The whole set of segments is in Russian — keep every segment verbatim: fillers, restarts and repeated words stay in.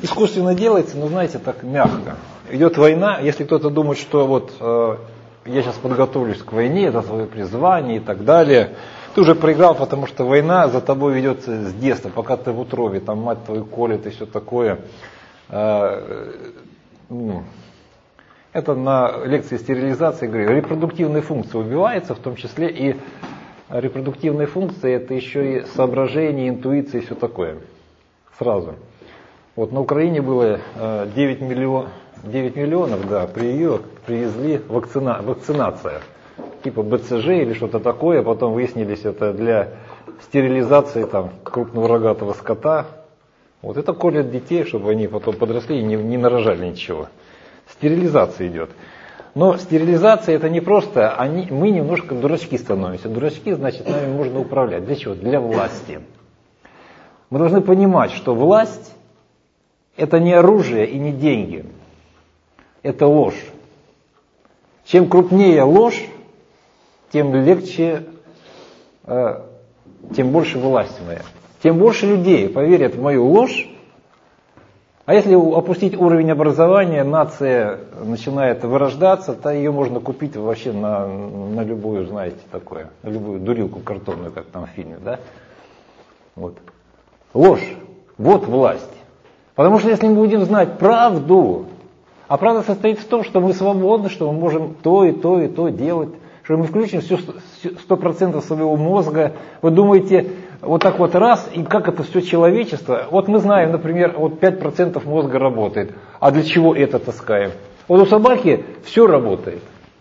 искусственно делается, но, знаете, так мягко. Идет война, если кто-то думает, что вот э, я сейчас подготовлюсь к войне, это свое призвание и так далее, ты уже проиграл, потому что война за тобой ведется с детства, пока ты в утробе, там мать твою колет и все такое. Э, ну, это на лекции стерилизации говорю. Репродуктивные функции убиваются, в том числе и репродуктивные функции, это еще и соображение, интуиция и все такое. Сразу. Вот на Украине было девять миллионов, девять миллионов, да, прививок привезли вакцина, вакцинация. Типа бэ цэ жэ или что-то такое, потом выяснились это для стерилизации там крупного рогатого скота. Вот это колят детей, чтобы они потом подросли и не, не нарожали ничего. Стерилизация идет. Но стерилизация это не просто, они, мы немножко дурачки становимся. Дурачки, значит, нами можно управлять. Для чего? Для власти. Мы должны понимать, что власть это не оружие и не деньги. Это ложь. Чем крупнее ложь, тем легче, э, тем больше власть моя. Тем больше людей поверят в мою ложь. А если опустить уровень образования, нация начинает вырождаться, то ее можно купить вообще на, на любую, знаете, такое, на любую дурилку картонную, как там в фильме, да? Вот. Ложь. Вот власть. Потому что если мы будем знать правду, а правда состоит в том, что мы свободны, что мы можем то и то и то делать, что мы включим все сто процентов своего мозга. Вы думаете, вот так вот раз, и как это все человечество? Вот мы знаем, например, вот пять процентов мозга работает. А для чего это таскаем? Вот у собаки все работает.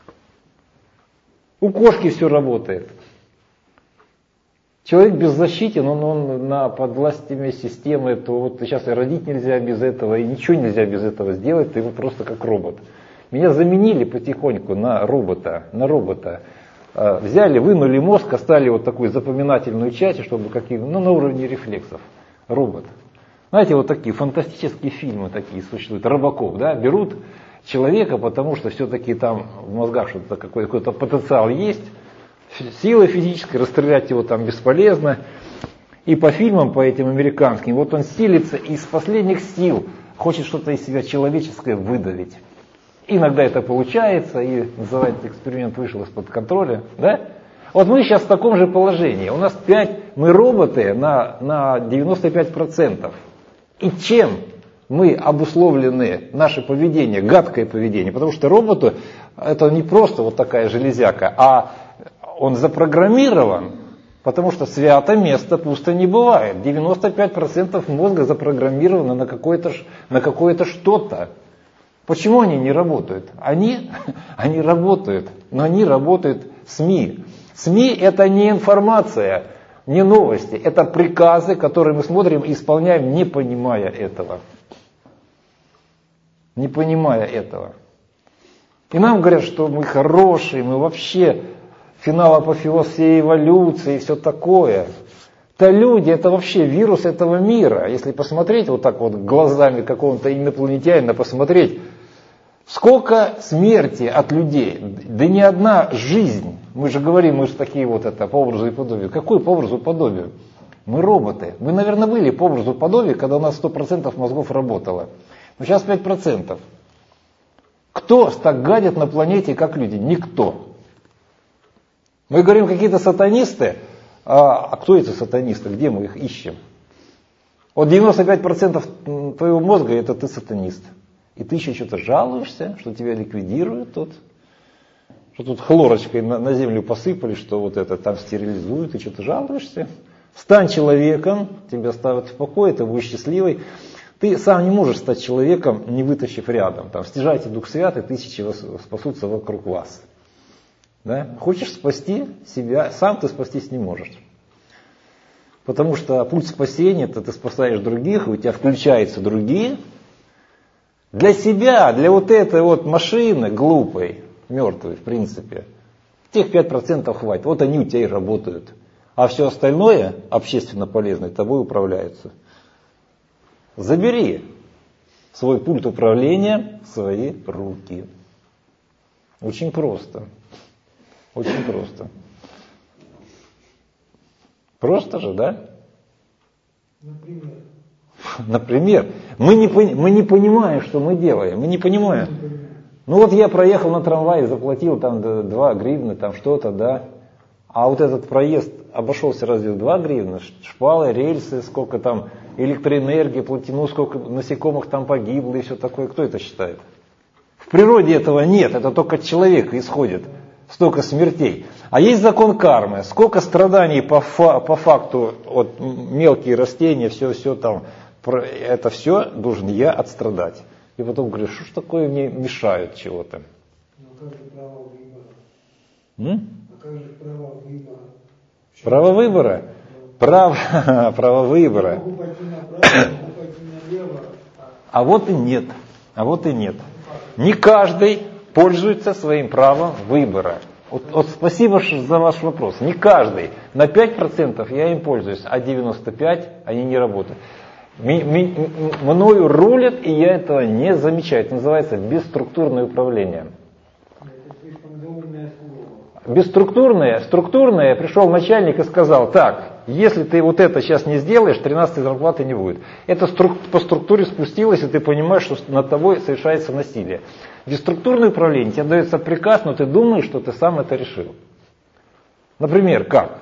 У кошки все работает. Человек беззащитен, он, он на подвластиме системы, то вот сейчас и родить нельзя без этого, и ничего нельзя без этого сделать, ты его просто как робот. Меня заменили потихоньку на робота, на робота. Взяли, вынули мозг, оставили вот такую запоминательную часть, чтобы какие, ну, на уровне рефлексов. Робот. Знаете, вот такие фантастические фильмы такие существуют. Робокоп, да, берут человека, потому что все-таки там в мозгах что-то какой- какой-то потенциал есть. Сила физическая, расстрелять его там бесполезно. И по фильмам, по этим американским, вот он силится и из последних сил хочет что-то из себя человеческое выдавить. Иногда это получается, и называется эксперимент вышел из-под контроля. Да? Вот мы сейчас в таком же положении. У нас пять, мы роботы на, на девяносто пять процентов. И чем мы обусловлены, наше поведение, гадкое поведение? Потому что роботу это не просто вот такая железяка, а он запрограммирован, потому что свято место пусто не бывает. девяносто пять процентов мозга запрограммировано на какое-то, на какое-то что-то. Почему они не работают? Они, они работают, но они работают СМИ. СМИ это не информация, не новости, это приказы, которые мы смотрим и исполняем, не понимая этого. Не понимая этого. И нам говорят, что мы хорошие, мы вообще финал апофеоз всей эволюции и все такое. Да люди, это вообще вирус этого мира. Если посмотреть вот так вот глазами какого-то инопланетянина, посмотреть, сколько смерти от людей, да не одна жизнь. Мы же говорим, мы же такие вот это, по образу и подобию. Какой по образу и подобию? Мы роботы. Вы, наверное, были по образу и подобию, когда у нас сто процентов мозгов работало. Но сейчас пять процентов. Кто так гадит на планете, как люди? Никто. Мы говорим, какие-то сатанисты, а, а кто эти сатанисты, где мы их ищем? Вот девяносто пять процентов твоего мозга это ты сатанист. И ты еще что-то жалуешься, что тебя ликвидируют тут, что тут хлорочкой на, на землю посыпали, что вот это там стерилизуют, и что-то жалуешься. Стань человеком, тебя оставят в покое, ты будешь счастливый. Ты сам не можешь стать человеком, не вытащив рядом. Там, стяжайте Дух Святый, тысячи спасутся вокруг вас. Да? Хочешь спасти себя, сам ты спастись не можешь. Потому что путь спасения, это ты спасаешь других, и у тебя включаются другие. Для себя, для вот этой вот машины глупой, мертвой в принципе, тех пять процентов хватит. Вот они у тебя и работают. А все остальное, общественно полезное, тобой управляется. Забери свой пульт управления в свои руки. Очень просто. Очень просто. Просто же, да? Например. Например, мы не, мы не понимаем, что мы делаем, мы не понимаем. Ну вот я проехал на трамвае, заплатил там два гривны, там что-то, да. А вот этот проезд обошелся разве в два гривны? Шпалы, рельсы, сколько там электроэнергии, плотину, сколько насекомых там погибло и все такое. Кто это считает? В природе этого нет, это только от человека исходит. Столько смертей. А есть закон кармы. Сколько страданий по, фа, по факту, вот, мелкие растения, все, все там, это все должен я отстрадать. И потом говорю, что ж такое мне мешают чего-то. Ну как же право выбора? М? А как же право выбора? Право выбора? Право, право выбора. Могу пойти направо, могу пойти налево. А вот и нет. А вот и нет. Не каждый пользуется своим правом выбора. Вот, вот спасибо за ваш вопрос. Не каждый. На пять процентов я им пользуюсь, а девяносто пять процентов они не работают. Ми, ми, мною рулят, и я этого не замечаю. Это называется бесструктурное управление. Это слишком длинное слово. Бесструктурное, структурное, пришел начальник и сказал, так, если ты вот это сейчас не сделаешь, тринадцатой зарплаты не будет. Это струк, по структуре спустилось, и ты понимаешь, что над тобой совершается насилие. Бесструктурное управление, тебе дается приказ, но ты думаешь, что ты сам это решил. Например, как?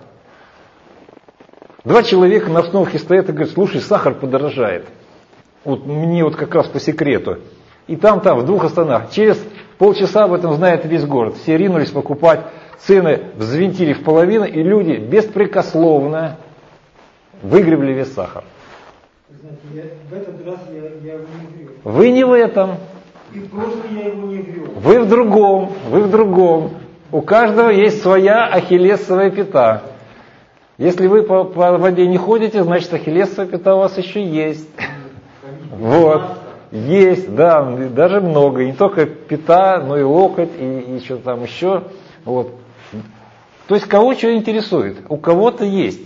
Два человека на остановке стоят и говорят, слушай, сахар подорожает. Вот мне вот как раз по секрету. И там, там, в двух остановках. Через полчаса об этом знает весь город. Все ринулись покупать, цены взвинтили в половину, и люди беспрекословно выгребли весь сахар. Знаете, я, в этот раз я, я его не грел. Вы не в этом. И просто я его не грел. Вы в другом, вы в другом. У каждого есть своя ахиллесовая пята. Если вы по, по воде не ходите, значит ахиллесовая пята у вас еще есть. Вот. Есть, да, даже много. Не только пята, но и локоть, и, и что там еще. Вот. То есть кого что интересует? У кого-то есть.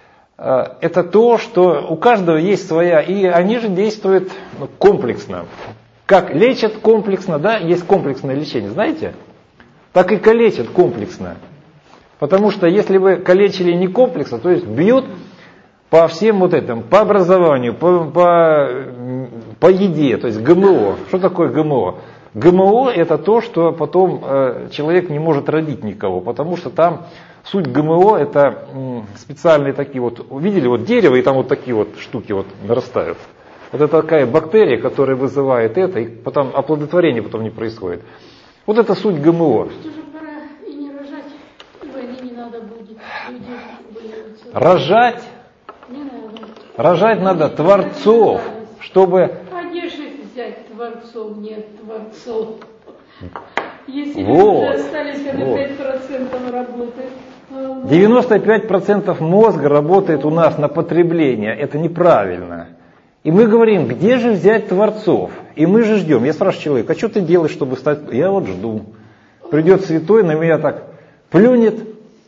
Это то, что у каждого есть своя, и они же действуют ну, комплексно. Как лечат комплексно, да, есть комплексное лечение, знаете? Так и калечат комплексно. Потому что если вы калечили не комплексно, то есть бьют по всем вот этим, по образованию, по, по, по еде, то есть ГМО. Что такое ГМО? ГМО это то, что потом э, человек не может родить никого, потому что там суть ГМО это м, специальные такие вот, видели вот дерево и там вот такие вот штуки вот нарастают. Вот это такая бактерия, которая вызывает это, и потом оплодотворение потом не происходит. Вот это суть ГМО. Что же пора и не рожать, и войны не надо будет. Люди боятся. Рожать? Не надо. Рожать надо творцов, чтобы... А где же взять творцов? Нет творцов. Если Вот, люди остались, когда вот. пять процентов работает. девяносто пять процентов мозга работает у нас на потребление. Это неправильно. И мы говорим, где же взять творцов? И мы же ждем. Я спрашиваю человека, а что ты делаешь, чтобы стать... Я вот жду. Придет святой, на меня так плюнет,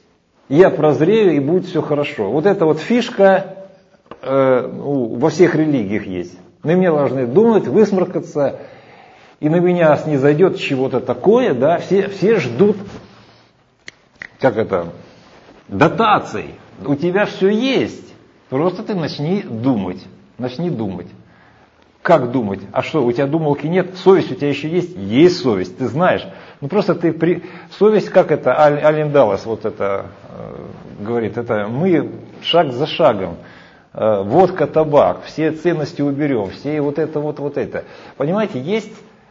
я прозрею, и будет все хорошо. Вот эта вот фишка э, ну, во всех религиях есть. На меня должны думать, высморкаться, и на меня снизойдет чего-то такое, да, все, все ждут, как это, дотаций. У тебя все есть, просто ты начни думать. Начни думать. Как думать? А что, у тебя думалки нет? Совесть у тебя еще есть? Есть совесть, ты знаешь. Ну просто ты... При... Совесть, как это, Аль, Ален Даллас вот это э, говорит, это мы шаг за шагом. Э, водка, табак, все ценности уберем, все вот это, вот, вот это. Понимаете, есть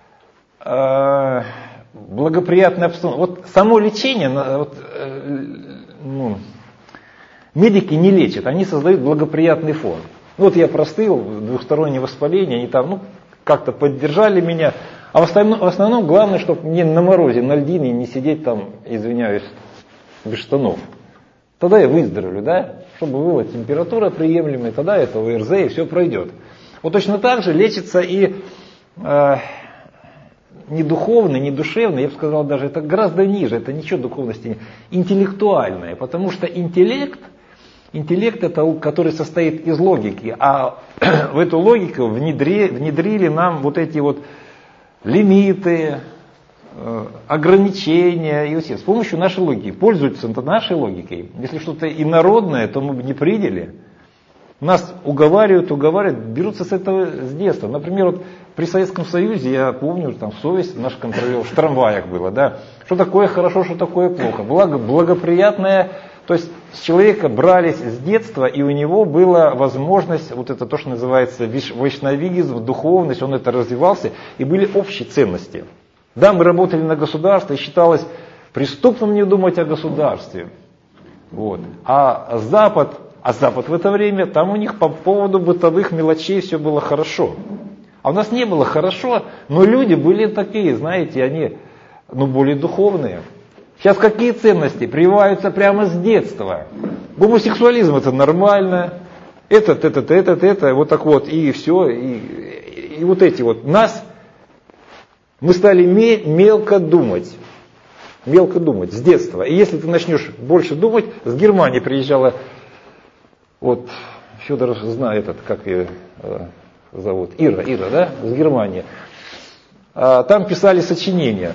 э, благоприятная обстановка. Вот само лечение, вот, э, ну, медики не лечат, они создают благоприятный фон. Вот я простыл, двухстороннее воспаление, они там ну, как-то поддержали меня. А в основном, в основном главное, чтобы мне на морозе, на льдине не сидеть там, извиняюсь, без штанов. Тогда я выздоровлю, да? Чтобы была температура приемлемая, тогда это ОРЗ и все пройдет. Вот точно так же лечится и э, не духовно, не душевно, я бы сказал даже, это гораздо ниже, это ничего духовности нет, интеллектуальное, потому что интеллект, Интеллект это, который состоит из логики, а в эту логику внедри, внедрили нам вот эти вот лимиты, э, ограничения и все. С помощью нашей логики. Пользуются нашей логикой. Если что-то инородное, то мы бы не приняли. Нас уговаривают, уговаривают, берутся с этого с детства. Например, вот при Советском Союзе, я помню, там совесть наш контролер в трамваях было, да, что такое хорошо, что такое плохо. Благо, благоприятное, то есть с человека брались с детства, и у него была возможность, вот это то, что называется вайшнавизм, духовность, он это развивался, и были общие ценности. Да, мы работали на государство, и считалось преступным не думать о государстве. Вот. А Запад, а Запад в это время, там у них по поводу бытовых мелочей все было хорошо. А у нас не было хорошо, но люди были такие, знаете, они ну, более духовные. Сейчас какие ценности прививаются прямо с детства? Гомосексуализм это нормально, этот, этот, этот, это, вот так вот, и все, и, и, и вот эти вот. Нас, мы стали мелко думать, мелко думать с детства. И если ты начнешь больше думать, с Германии приезжала, вот, Федор знает этот, как ее зовут, Ира, Ира, да, с Германии. А, там писали сочинения.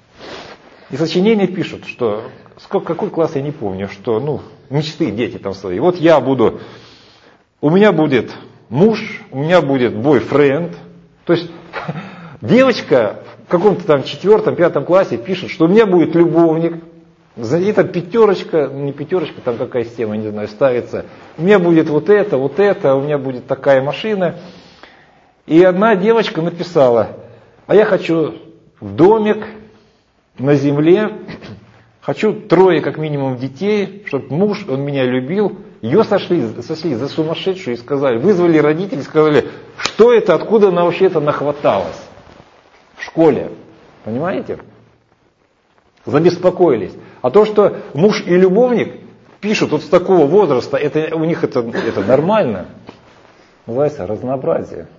И сочинения пишут, что, сколько, какой класс я не помню, что, ну, мечты дети там свои. Вот я буду, у меня будет муж, у меня будет бойфренд. То есть девочка в каком-то там четвертом, пятом классе пишет, что у меня будет любовник. И там пятерочка, не пятерочка, там какая система, не знаю, ставится. У меня будет вот это, вот это, у меня будет такая машина. И одна девочка написала, а я хочу домик на земле, хочу трое как минимум детей, чтобы муж, он меня любил. Ее сошли, сошли за сумасшедшую и сказали, вызвали родителей, сказали, что это, откуда она вообще это нахваталась в школе. Понимаете? Забеспокоились. А то, что муж и любовник пишут вот с такого возраста, это, у них это, это нормально. Называется разнообразие.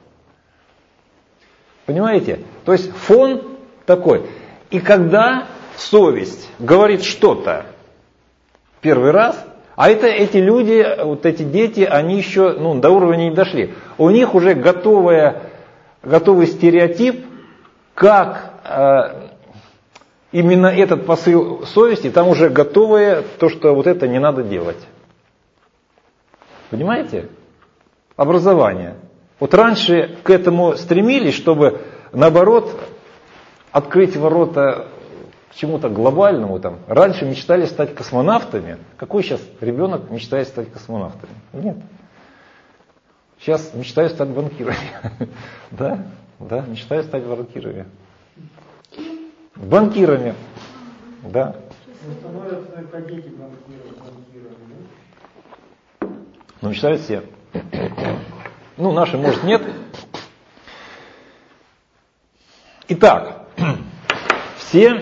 Понимаете? То есть фон такой. И когда совесть говорит что-то первый раз, а это эти люди, вот эти дети, они еще ну, до уровня не дошли. У них уже готовая, готовый стереотип, как э, именно этот посыл совести, там уже готовое то, что вот это не надо делать. Понимаете? Образование. Вот раньше к этому стремились, чтобы наоборот открыть ворота к чему-то глобальному. Там. Раньше мечтали стать космонавтами. Какой сейчас ребенок мечтает стать космонавтами? Нет. Сейчас мечтаю стать банкирами. Да, да, мечтаю стать банкирами. Банкирами. Да. Но мечтают все. Ну, наши, может, нет. Итак, все.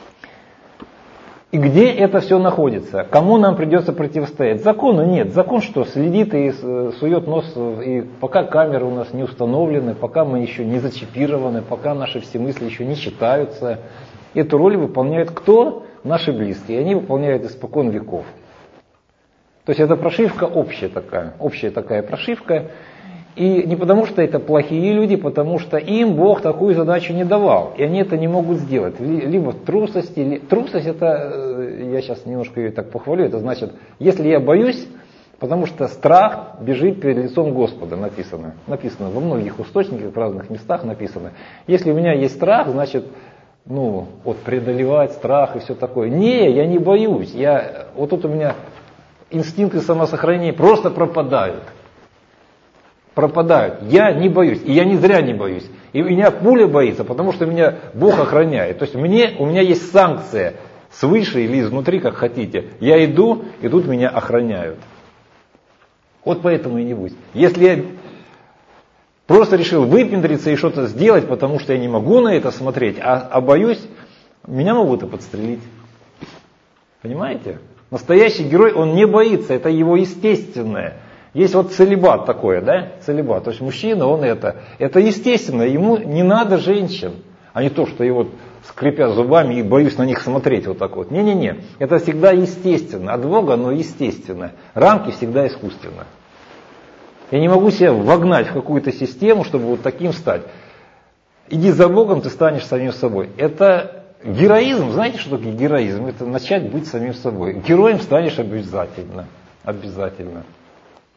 И где это все находится? Кому нам придется противостоять? Закону нет. Закон что? Следит и сует нос. И пока камеры у нас не установлены, пока мы еще не зачипированы, пока наши все мысли еще не читаются, эту роль выполняют кто? Наши близкие. И они выполняют испокон веков. То есть это прошивка общая такая. Общая такая прошивка. И не потому, что это плохие люди, потому что им Бог такую задачу не давал. И они это не могут сделать. Либо в трусости. Ли... Трусость это, я сейчас немножко ее так похвалю, это значит, если я боюсь, потому что страх бежит перед лицом Господа, написано. Написано во многих источниках, в разных местах написано. Если у меня есть страх, значит, ну, вот преодолевать страх и все такое. Не, я не боюсь. Я, вот тут у меня инстинкты самосохранения просто пропадают. Пропадают. Я не боюсь. И я не зря не боюсь. И меня пуля боится, потому что меня Бог охраняет. То есть мне, у меня есть санкция свыше или изнутри, как хотите. Я иду, и тут меня охраняют. Вот поэтому и не боюсь. Если я просто решил выпендриться и что-то сделать, потому что я не могу на это смотреть, а, а боюсь, меня могут и подстрелить. Понимаете? Настоящий герой, он не боится, это его естественное. Есть вот целибат такое, да, целибат, то есть мужчина, он это, это естественно, ему не надо женщин, а не то, что его скрипя зубами и боюсь на них смотреть вот так вот. Не-не-не, это всегда естественно, от Бога оно естественно, рамки всегда искусственно. Я не могу себя вогнать в какую-то систему, чтобы вот таким стать. Иди за Богом, ты станешь самим собой. Это героизм, знаете, что такое героизм? Это начать быть самим собой. Героем станешь обязательно, обязательно.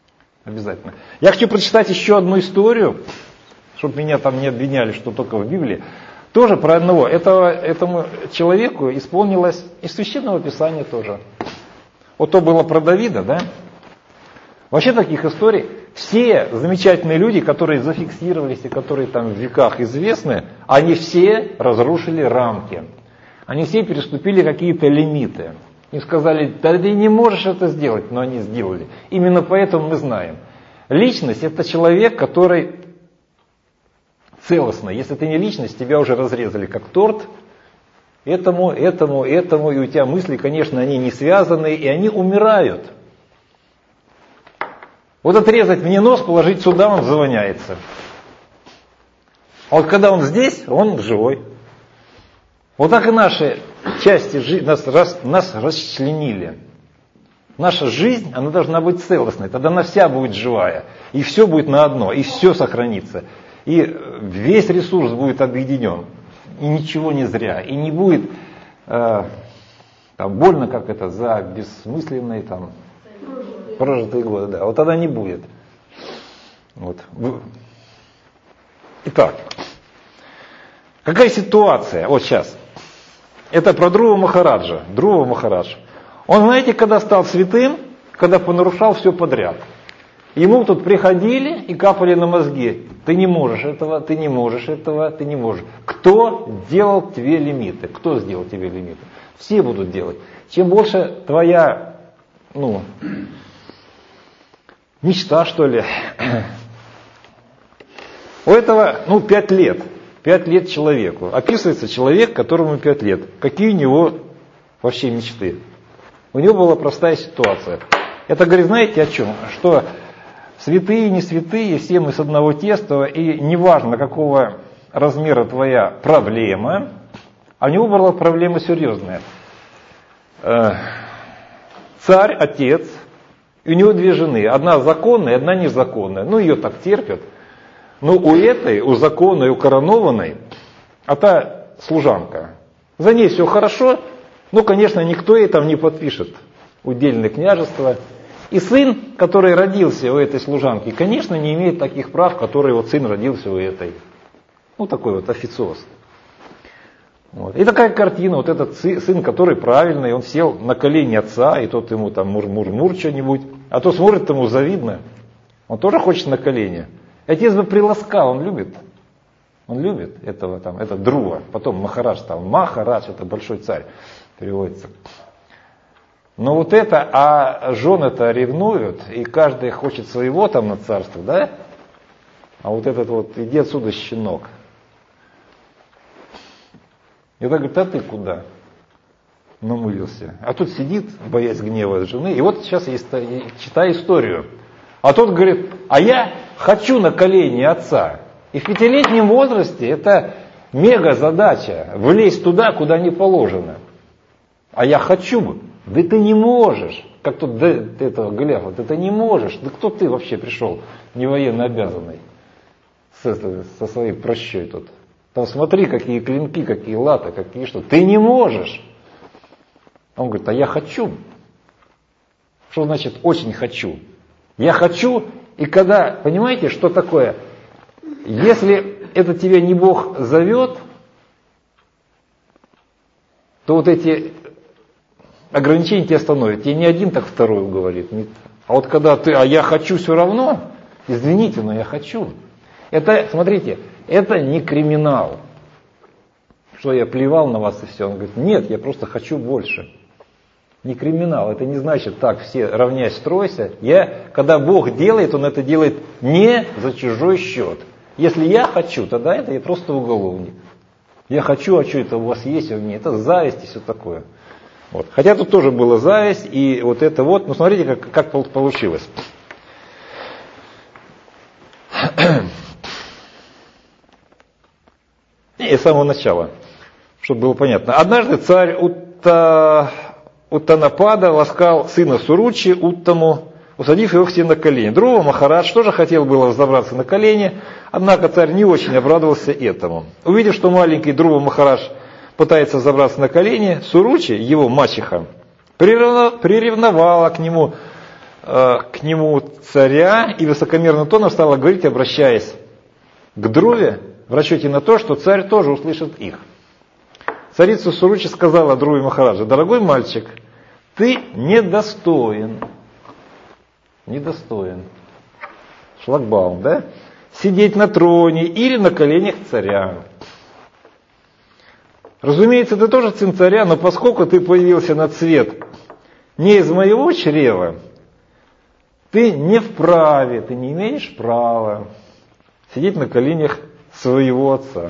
Обязательно. Я хочу прочитать еще одну историю, чтобы меня там не обвиняли, что только в Библии. Тоже про одного. Этого, этому человеку исполнилось из Священного Писания тоже. Вот то было про Давида, да? Вообще таких историй. Все замечательные люди, которые зафиксировались и которые там в веках известны, они все разрушили рамки. Они все переступили какие-то лимиты. Им сказали, да ты не можешь это сделать, но они сделали. Именно поэтому мы знаем. Личность – это человек, который целостный. Если ты не личность, тебя уже разрезали как торт. Этому, этому, этому, и у тебя мысли, конечно, они не связаны, и они умирают. Вот отрезать мне нос, положить сюда, он завоняется. А вот когда он здесь, он живой. Вот так и наши части жизни, нас, раз, нас расчленили. Наша жизнь, она должна быть целостной, тогда она вся будет живая. И все будет на одно, и все сохранится. И весь ресурс будет объединен. И ничего не зря. И не будет э, там, больно, как это, за бессмысленные там, прожитые годы. Да. Вот тогда не будет. Вот. Итак, какая ситуация? Вот сейчас. Это про Друва Махараджа. Друва Махарадж. Он, знаете, когда стал святым, когда понарушал все подряд. Ему тут приходили и капали на мозги. Ты не можешь этого, ты не можешь этого, ты не можешь. Кто делал тебе лимиты? Кто сделал тебе лимиты? Все будут делать. Чем больше твоя, ну, мечта, что ли. У этого, ну, пять лет. Пять лет человеку. Описывается человек, которому пять лет. Какие у него вообще мечты? У него была простая ситуация. Это говорит, знаете о чем? Что святые, не святые, все мы с одного теста, и неважно, какого размера твоя проблема, а у него была проблема серьезная. Царь, отец, и у него две жены. Одна законная, одна незаконная. Ну, ее так терпят. Но у этой, у законной, у коронованной, а та служанка. За ней все хорошо, но, конечно, никто ей там не подпишет удельное княжество. И сын, который родился у этой служанки, конечно, не имеет таких прав, которые вот сын родился у этой. Ну, такой вот официоз. Вот. И такая картина, вот этот сын, который правильный, он сел на колени отца, и тот ему там мур-мур-мур что-нибудь, а то смотрит, ему завидно. Он тоже хочет на колени. Отец бы приласкал, он любит. Он любит этого там, это Друва. Потом Махарадж стал. Махарадж, это большой царь, переводится. Но вот это, а жены-то ревнуют, и каждый хочет своего там на царство, да? А вот этот вот, иди отсюда, щенок. И так говорит, а ты куда? Намылился. А тут сидит, боясь гнева жены. И вот сейчас я читаю историю. А тот говорит, а я хочу на колени отца. И в пятилетнем возрасте это мега задача, влезть туда, куда не положено. А я хочу. Да ты не можешь. Как тут да, этого Голиафа, да ты не можешь. Да кто ты вообще пришел, не военно обязанный, со, со своей прощой тут. Там смотри, какие клинки, какие латы, какие что. Ты не можешь. Он говорит, а я хочу. Что значит очень хочу? Я хочу, и когда, понимаете, что такое? Если это тебя не Бог зовет, то вот эти ограничения тебя остановят. Тебе не один, так второй говорит. А вот когда ты, а я хочу все равно, извините, но я хочу. Это, смотрите, это не криминал. Что я плевал на вас и все. Он говорит, нет, я просто хочу больше. Не криминал, это не значит так, все равняйся, стройся. Я, когда Бог делает, Он это делает не за чужой счет. Если я хочу, тогда это я просто уголовник. Я хочу, а что это у вас есть, а нет, это зависть и все такое. Вот. Хотя тут тоже была зависть, и вот это вот, ну смотрите, как, как получилось. И с самого начала, чтобы было понятно. Однажды царь Утта... Уттанапада ласкал сына Суручи, Уттаму, усадив его к себе на колени. Друва Махарадж тоже хотел было взобраться на колени, однако царь не очень обрадовался этому. Увидев, что маленький Друва Махарадж пытается взобраться на колени, Суручи, его мачеха, приревновала к нему э, к нему царя и высокомерным тоном стала говорить, обращаясь к Друве, в расчете на то, что царь тоже услышит их. Царица Суручи сказала Друве Махараджа: дорогой мальчик, ты недостоин, недостоин, шлагбаум, да, сидеть на троне или на коленях царя. Разумеется, ты тоже сын царя, но поскольку ты появился на свет не из моего чрева, ты не вправе, ты не имеешь права сидеть на коленях своего отца.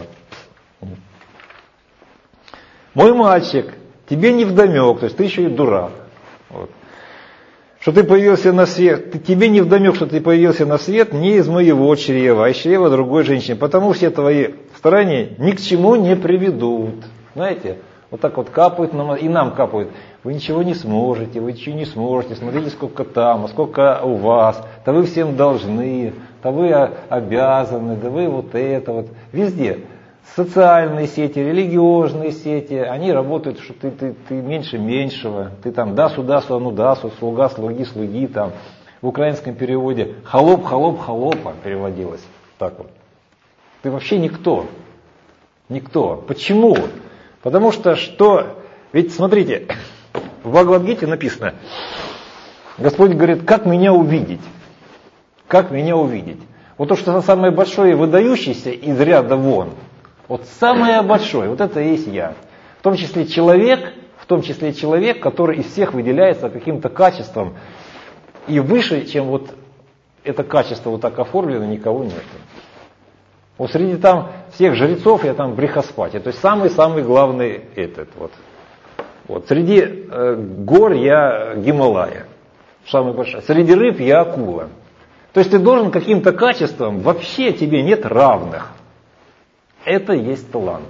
Мой мальчик, тебе не вдомек, то есть ты еще и дурак. Вот. Что ты появился на свет, тебе не вдомек, что ты появился на свет не из моего чрева, а из чрева другой женщины, потому все твои старания ни к чему не приведут. Знаете, вот так вот капают, и нам капают. Вы ничего не сможете, вы ничего не сможете, смотрите, сколько там, а сколько у вас, да вы всем должны, да вы обязаны, да вы вот это вот. Везде. Социальные сети, религиозные сети, они работают, что ты, ты, ты меньше меньшего, ты там дасу, дасу, ану дасу, слуга, слуги, слуги, там. В украинском переводе холоп, холоп, холопа переводилось. Так вот. Ты вообще никто. Никто. Почему? Потому что что, ведь смотрите, в Бхагавад-гите написано, Господь говорит, как меня увидеть? Как меня увидеть? Вот то, что самое большое и выдающееся из ряда вон, вот самое большое, вот это и есть я. В том числе человек, в том числе человек, который из всех выделяется каким-то качеством, и выше, чем вот это качество вот так оформлено, никого нет. Вот среди там всех жрецов я там брихаспати, то есть самый-самый главный этот вот. Вот. Среди э, гор я Гималая, самый большой. Среди рыб я акула. То есть ты должен каким-то качеством, вообще тебе нет равных. Это есть талант.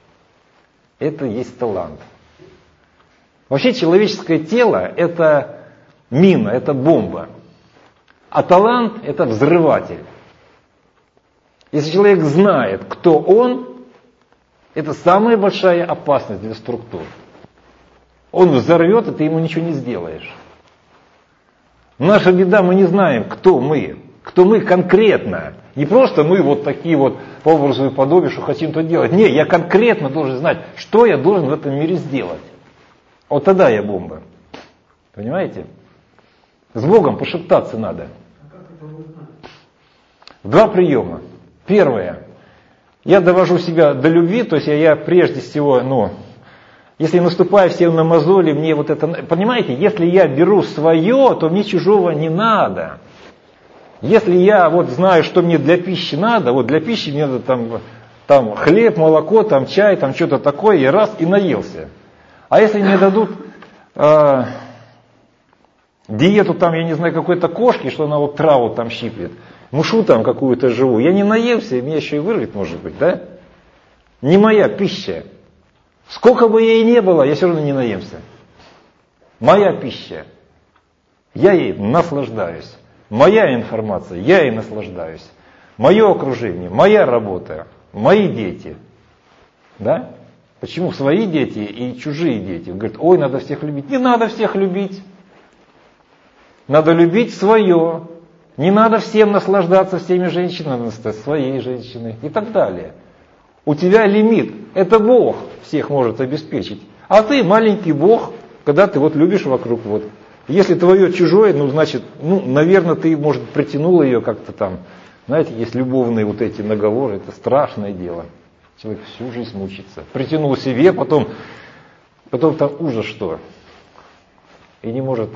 Это есть талант. Вообще человеческое тело это мина, это бомба. А талант это взрыватель. Если человек знает, кто он, это самая большая опасность для структур. Он взорвет, и ты ему ничего не сделаешь. Наша беда, мы не знаем, кто мы. Кто мы конкретно. Не просто мы вот такие вот по образу и подобию, что хотим то делать. Не, я конкретно должен знать, что я должен в этом мире сделать. Вот тогда я бомба. Понимаете? С Богом пошептаться надо. Два приема. Первое. Я довожу себя до любви, то есть я, я прежде всего, ну, если наступаю всем на мозоли, мне вот это... Понимаете, если я беру свое, то мне чужого не надо. Если я вот знаю, что мне для пищи надо, вот для пищи мне надо там, там хлеб, молоко, там чай, там что-то такое, я раз и наелся. А если мне дадут э, диету там, я не знаю, какой-то кошки, что она вот траву там щиплет, мушу там какую-то живу, я не наелся, и меня еще и вырвет, может быть, да? Не моя пища. Сколько бы ей ни было, я все равно не наемся. Моя пища. Я ей наслаждаюсь. Моя информация, я ей наслаждаюсь. Мое окружение, моя работа, мои дети. Да? Почему свои дети и чужие дети? Говорят, ой, надо всех любить. Не надо всех любить. Надо любить свое. Не надо всем наслаждаться всеми женщинами, надо стать своей женщиной и так далее. У тебя лимит. Это Бог всех может обеспечить. А ты маленький Бог, когда ты вот любишь вокруг вот. Если твое чужое, ну значит, ну, наверное, ты, может, притянул ее как-то там. Знаете, есть любовные вот эти наговоры, это страшное дело. Человек всю жизнь мучится. Притянул себе, потом, потом там ужас что. И не может...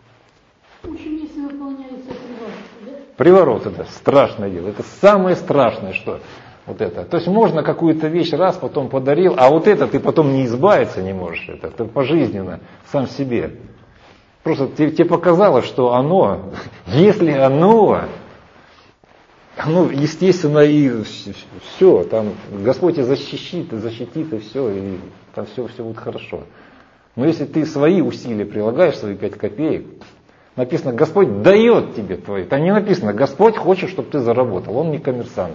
В общем, если выполняется приворот, да? Приворот это страшное дело. Это самое страшное, что вот это. То есть можно какую-то вещь раз, потом подарил, а вот это ты потом не избавиться не можешь. Это ты пожизненно сам себе. Просто тебе, тебе показалось, что оно, если оно, оно естественно и все, там Господь тебя защитит, защитит и все, и там все, все будет хорошо. Но если ты свои усилия прилагаешь, свои пять копеек, написано, Господь дает тебе твои. Там не написано, Господь хочет, чтобы ты заработал, он не коммерсант.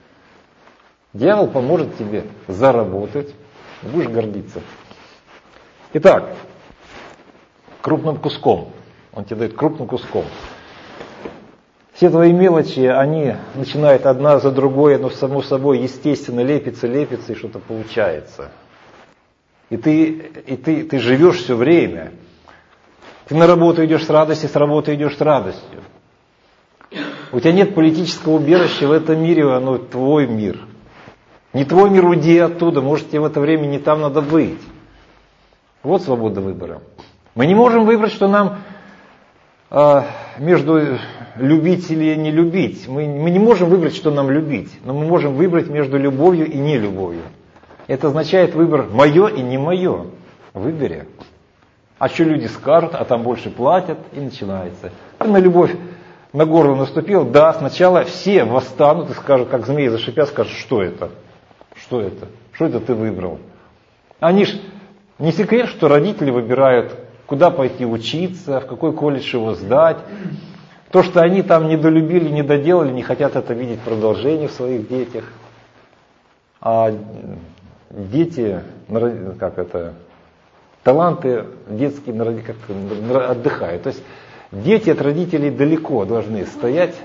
Дьявол поможет тебе заработать, будешь гордиться. Итак, крупным куском. Он тебе дает крупным куском. Все твои мелочи, они начинают одна за другой, но само собой естественно лепится, лепится, и что-то получается. И ты, и ты, ты живешь все время. Ты на работу идешь с радостью, с работы идешь с радостью. У тебя нет политического убежища в этом мире, оно твой мир. Не твой мир, уйди оттуда, может тебе в это время не там надо быть. Вот свобода выбора. Мы не можем выбрать, что нам э, между любить или не любить. Мы, мы не можем выбрать, что нам любить, но мы можем выбрать между любовью и нелюбовью. Это означает выбор мое и не мое. Выбери. А что люди скажут, а там больше платят, и начинается. Ты на любовь на горло наступил, да, сначала все восстанут и скажут, как змеи зашипят, скажут, что это? Что это? Что это ты выбрал? Они ж, не секрет, что родители выбирают, куда пойти учиться, в какой колледж его сдать. То, что они там недолюбили, недоделали, не хотят это видеть продолжение в своих детях. А дети, как это, таланты детские как-то отдыхают. То есть дети от родителей далеко должны стоять.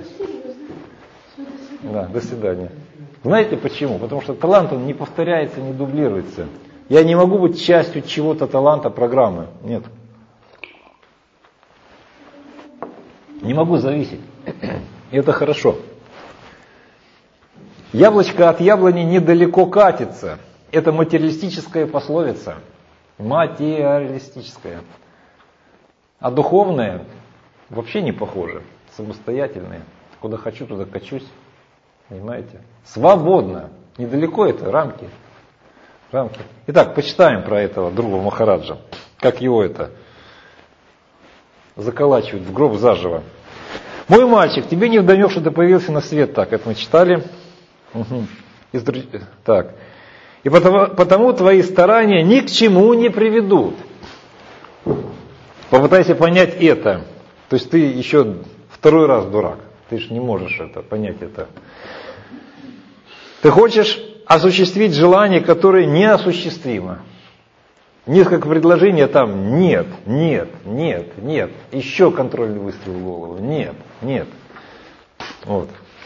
Да, до свидания. Знаете почему? Потому что талант, он не повторяется, не дублируется. Я не могу быть частью чего-то таланта, программы. Нет. Не могу зависеть. И это хорошо. Яблочко от яблони недалеко катится. Это материалистическая пословица. Материалистическая. А духовное вообще не похоже. Самостоятельное. Куда хочу, туда качусь. Понимаете? Свободно. Недалеко это, рамки. Рамки. Итак, почитаем про этого Друва Махараджа. Как его это заколачивают в гроб заживо. Мой мальчик, тебе не вдомек, что ты появился на свет. Так, это мы читали. Угу. Из... Так. И потому, потому твои старания ни к чему не приведут. Попытайся понять это. То есть ты еще второй раз дурак. Ты же не можешь это понять это. Ты хочешь осуществить желание, которое неосуществимо. Несколько предложений, а там нет, нет, нет, нет. Еще контрольный выстрел в голову. Нет, нет. Вот.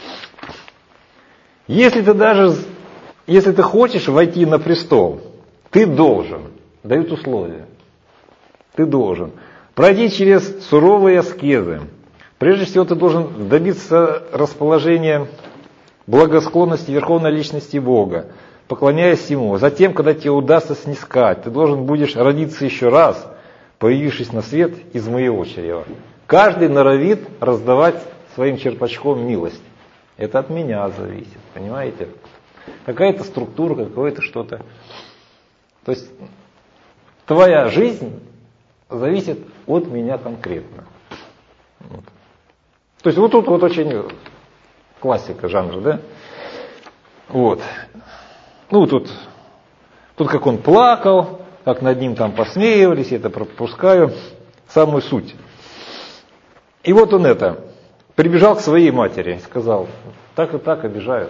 Если ты даже, если ты хочешь войти на престол, ты должен, дают условия, ты должен пройти через суровые аскезы. Прежде всего ты должен добиться расположения благосклонности Верховной Личности Бога, поклоняясь Ему. Затем, когда тебе удастся снискать, ты должен будешь родиться еще раз, появившись на свет из моего чрева. Каждый норовит раздавать своим черпачком милость. Это от меня зависит, понимаете? Какая-то структура, какое-то что-то. То есть твоя жизнь зависит от меня конкретно. Вот. То есть вот тут вот очень классика жанра, да? Вот. Ну, тут, тут как он плакал, как над ним там посмеивались, я это пропускаю, самую суть. И вот он это, прибежал к своей матери, сказал, так и так обижают.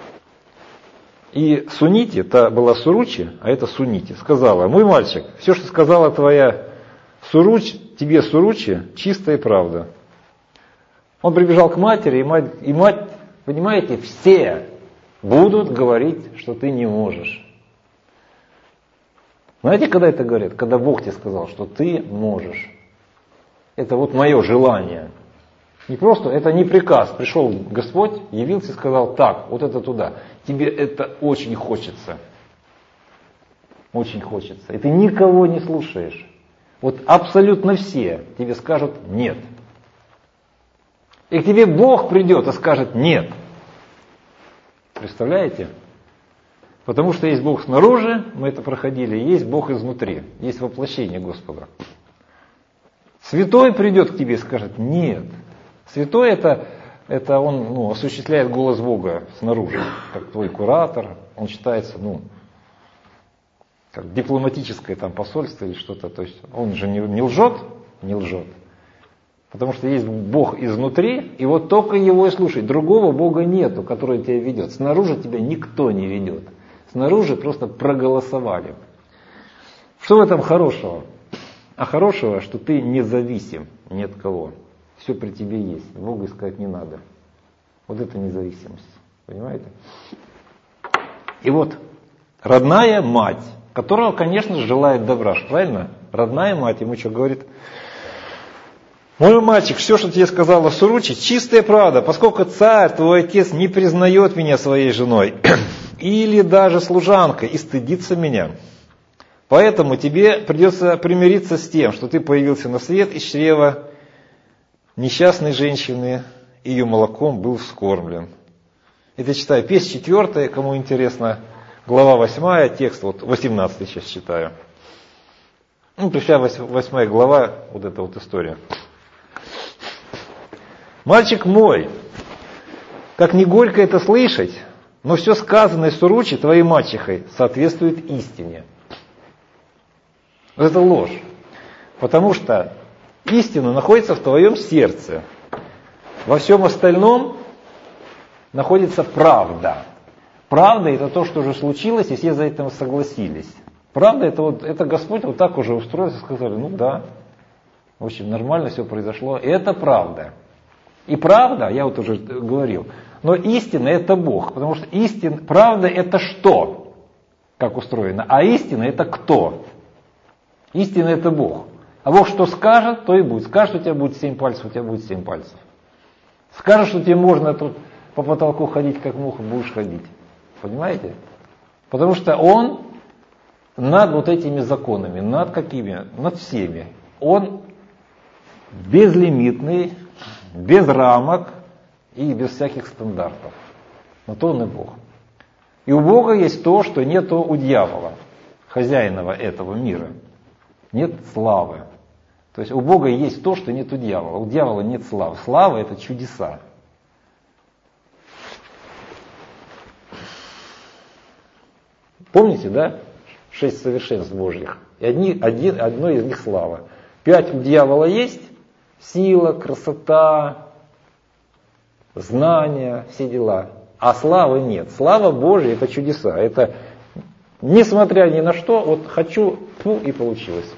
И Сунити, та была Суручи, а это Сунити, сказала, мой мальчик, все, что сказала твоя Суруч, тебе Суручи, чистая правда. Он прибежал к матери, и мать, и мать, понимаете, все будут говорить, что ты не можешь. Знаете, когда это говорят? Когда Бог тебе сказал, что ты можешь. Это вот мое желание. Не просто, это не приказ. Пришел Господь, явился и сказал, так, вот это туда. Тебе это очень хочется. Очень хочется. И ты никого не слушаешь. Вот абсолютно все тебе скажут нет. И к тебе Бог придет и скажет нет. Представляете? Потому что есть Бог снаружи, мы это проходили, и есть Бог изнутри. Есть воплощение Господа. Святой придет к тебе и скажет нет. Святой это, это он ну, осуществляет голос Бога снаружи, как твой куратор. Он считается, ну, как дипломатическое там посольство или что-то. То есть он же не, не лжет, не лжет. Потому что есть Бог изнутри, и вот только Его и слушай. Другого Бога нету, который тебя ведет. Снаружи тебя никто не ведет. Снаружи просто проголосовали. Что в этом хорошего? А хорошего, что ты независим. нет кого. Все при тебе есть, Бога искать не надо. Вот это независимость, понимаете? И вот родная мать, которая, конечно же, желает добра, правильно? Родная мать ему что говорит? Мой мальчик, все, что тебе сказала Суручи, чистая правда, поскольку царь, твой отец, не признает меня своей женой, или даже служанкой, и стыдится меня. Поэтому тебе придется примириться с тем, что ты появился на свет из чрева несчастной женщины, и ее молоком был вскормлен. Это читаю песнь четвертая, кому интересно, глава восьмая, текст вот восемнадцатый сейчас читаю. Ну, причем восьмая глава, вот эта вот история. Мальчик мой, как не горько это слышать, но все сказанное Суручи, твоей мачехой, соответствует истине. Это ложь. Потому что истина находится в твоем сердце. Во всем остальном находится правда. Правда это то, что уже случилось, и все за этим согласились. Правда это вот, это Господь вот так уже устроился, сказали, ну да, в общем, нормально все произошло. И это правда. И правда, я вот уже говорил, но истина это Бог, потому что истина, правда это что, как устроено, а истина это кто? Истина это Бог. А Бог что скажет, то и будет. Скажет, у тебя будет семь пальцев, у тебя будет семь пальцев. Скажет, что тебе можно тут по потолку ходить, как муха, будешь ходить. Понимаете? Потому что Он над вот этими законами, над какими? Над всеми. Он безлимитный, без рамок и без всяких стандартов. Но то Он и Бог. И у Бога есть то, что нету у дьявола, хозяина этого мира. Нет славы. То есть у Бога есть то, что нет у дьявола. У дьявола нет славы. Слава это чудеса. Помните, да? Шесть совершенств Божьих. И одни, один, одно из них слава. Пять у дьявола есть. Сила, красота, знания, все дела. А славы нет. Слава Божья это чудеса. Это несмотря ни на что, вот хочу, фу, и получилось.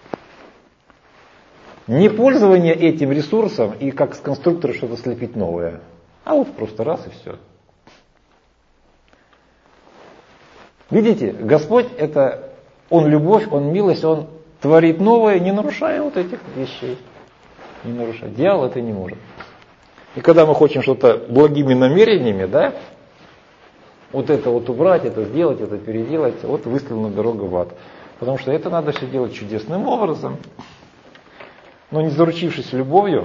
Не пользование этим ресурсом и как с конструктора что-то слепить новое. А вот просто раз и все. Видите, Господь это, Он любовь, Он милость, Он творит новое, не нарушая вот этих вещей. Не нарушая. Дьявол это не может. И когда мы хотим что-то благими намерениями, да, вот это вот убрать, это сделать, это переделать, вот выстрелена дорога в ад. Потому что это надо все делать чудесным образом. Но не заручившись любовью.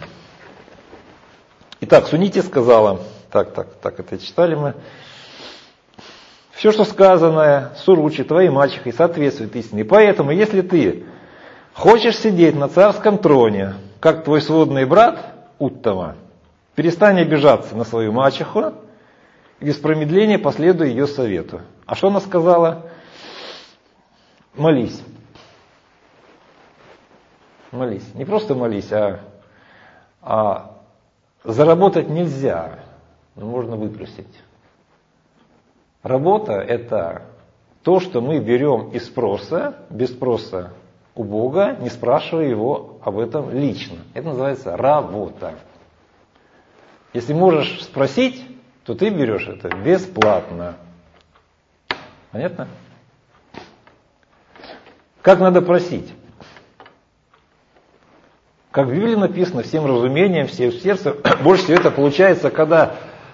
Итак, Сунити сказала, так, так, так, это читали мы. Все, что сказанное Суручи, твоей мачехой, соответствует истине. Поэтому, если ты хочешь сидеть на царском троне, как твой сводный брат Уттама, перестань обижаться на свою мачеху, и без промедления последуй ее совету. А что она сказала? Молись. Молись. Не просто молись, а, а заработать нельзя, но можно выпросить. Работа это то, что мы берем из спроса, без спроса у Бога, не спрашивая Его об этом лично. Это называется работа. Если можешь спросить, то ты берешь это бесплатно. Понятно? Как надо просить? Как в Библии написано, всем разумением, всем сердцем. Больше всего это получается, когда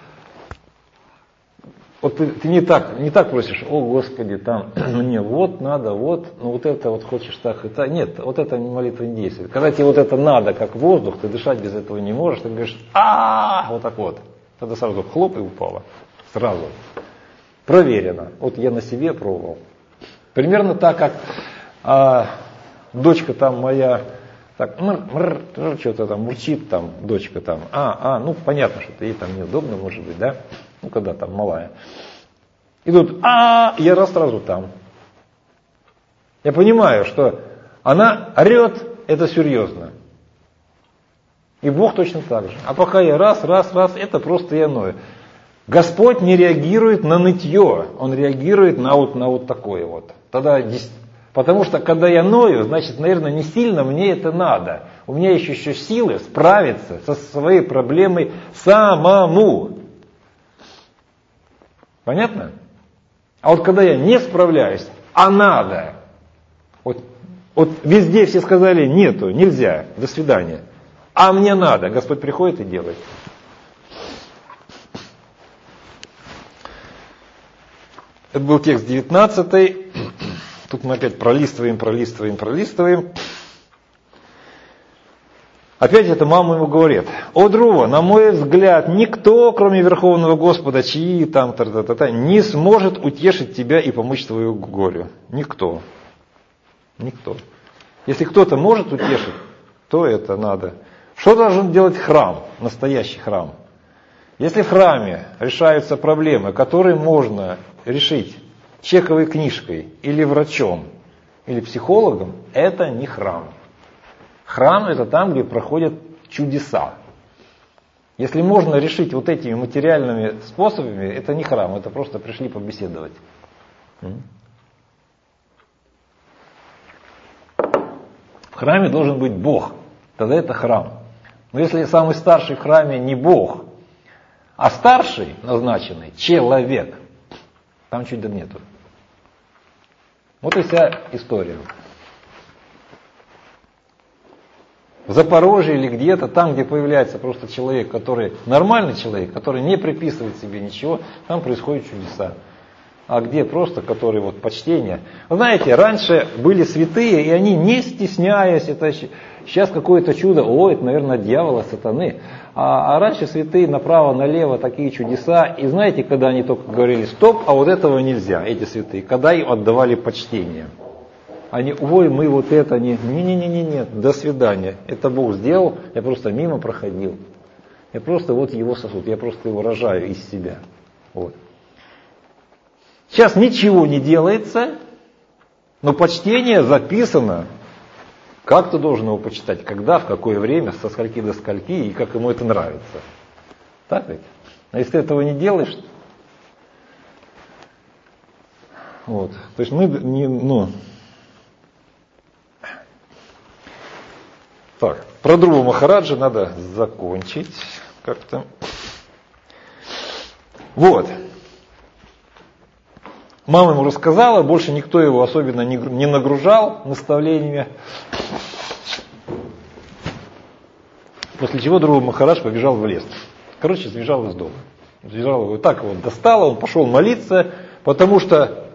вот ты, ты не, так, не так просишь, о Господи, там мне вот надо, вот, ну вот это вот хочешь так и так. Нет, вот это молитва не действует. Когда тебе вот это надо, как воздух, ты дышать без этого не можешь, ты говоришь, а вот так вот. Тогда сразу хлоп и упало. Сразу. Проверено. Вот я на себе пробовал. Примерно так, как а, дочка там моя, так, мр, мр, что-то там мурчит, там, дочка там, а, а, ну понятно, что ей там неудобно, может быть, да? Ну, когда там малая. И тут, а, я раз сразу там. Я понимаю, что она орет, это серьезно. И Бог точно так же. А пока я раз, раз, раз, это просто я ною. Господь не реагирует на нытье, Он реагирует на вот, на вот такое вот. Тогда Потому что когда я ною, значит, наверное, не сильно мне это надо. У меня еще еще силы справиться со своей проблемой самому. Понятно? А вот когда я не справляюсь, а надо. Вот, вот везде все сказали нету, нельзя, до свидания. А мне надо. Господь приходит и делает. Это был текст девятнадцатый. Тут мы опять пролистываем, пролистываем, пролистываем. Опять это мама ему говорит: «О, Друва, на мой взгляд, никто, кроме Верховного Господа, чьи там, та-та-та-та, не сможет утешить тебя и помочь твоему горю». Никто. Никто. Если кто-то может утешить, то это надо. Что должен делать храм, настоящий храм? Если в храме решаются проблемы, которые можно решить чековой книжкой или врачом, или психологом, это не храм. Храм — это там, где проходят чудеса. Если можно решить вот этими материальными способами, это не храм, это просто пришли побеседовать. В храме должен быть Бог, тогда это храм. Но если самый старший в храме не Бог, а старший назначенный человек, там чуда нету. Вот и вся история. В Запорожье или где-то, там, где появляется просто человек, который нормальный человек, который не приписывает себе ничего, там происходят чудеса. А где просто, которые вот почтение. Вы знаете, раньше были святые, и они, не стесняясь, это сейчас какое-то чудо, о, это, наверное, от дьявола, сатаны. А, а раньше святые направо-налево такие чудеса. И знаете, когда они только говорили: стоп, а вот этого нельзя, эти святые, когда им отдавали почтение. Они: ой, мы вот это не, не-не-не-не, до свидания. Это Бог сделал, я просто мимо проходил. Я просто вот его сосуд, я просто его рожаю из себя. Вот. Сейчас ничего не делается, но почтение записано. Как ты должен его почитать, когда, в какое время, со скольки до скольки и как ему это нравится. Так ведь? А если ты этого не делаешь, вот. То есть мы не, ну, так, про Друву Махараджа надо закончить как-то. Вот. Мама ему рассказала, больше никто его особенно не нагружал наставлениями. После чего Друва Махарадж побежал в лес. Короче, сбежал из дома. Сбежал его, так его достало, он пошел молиться, потому что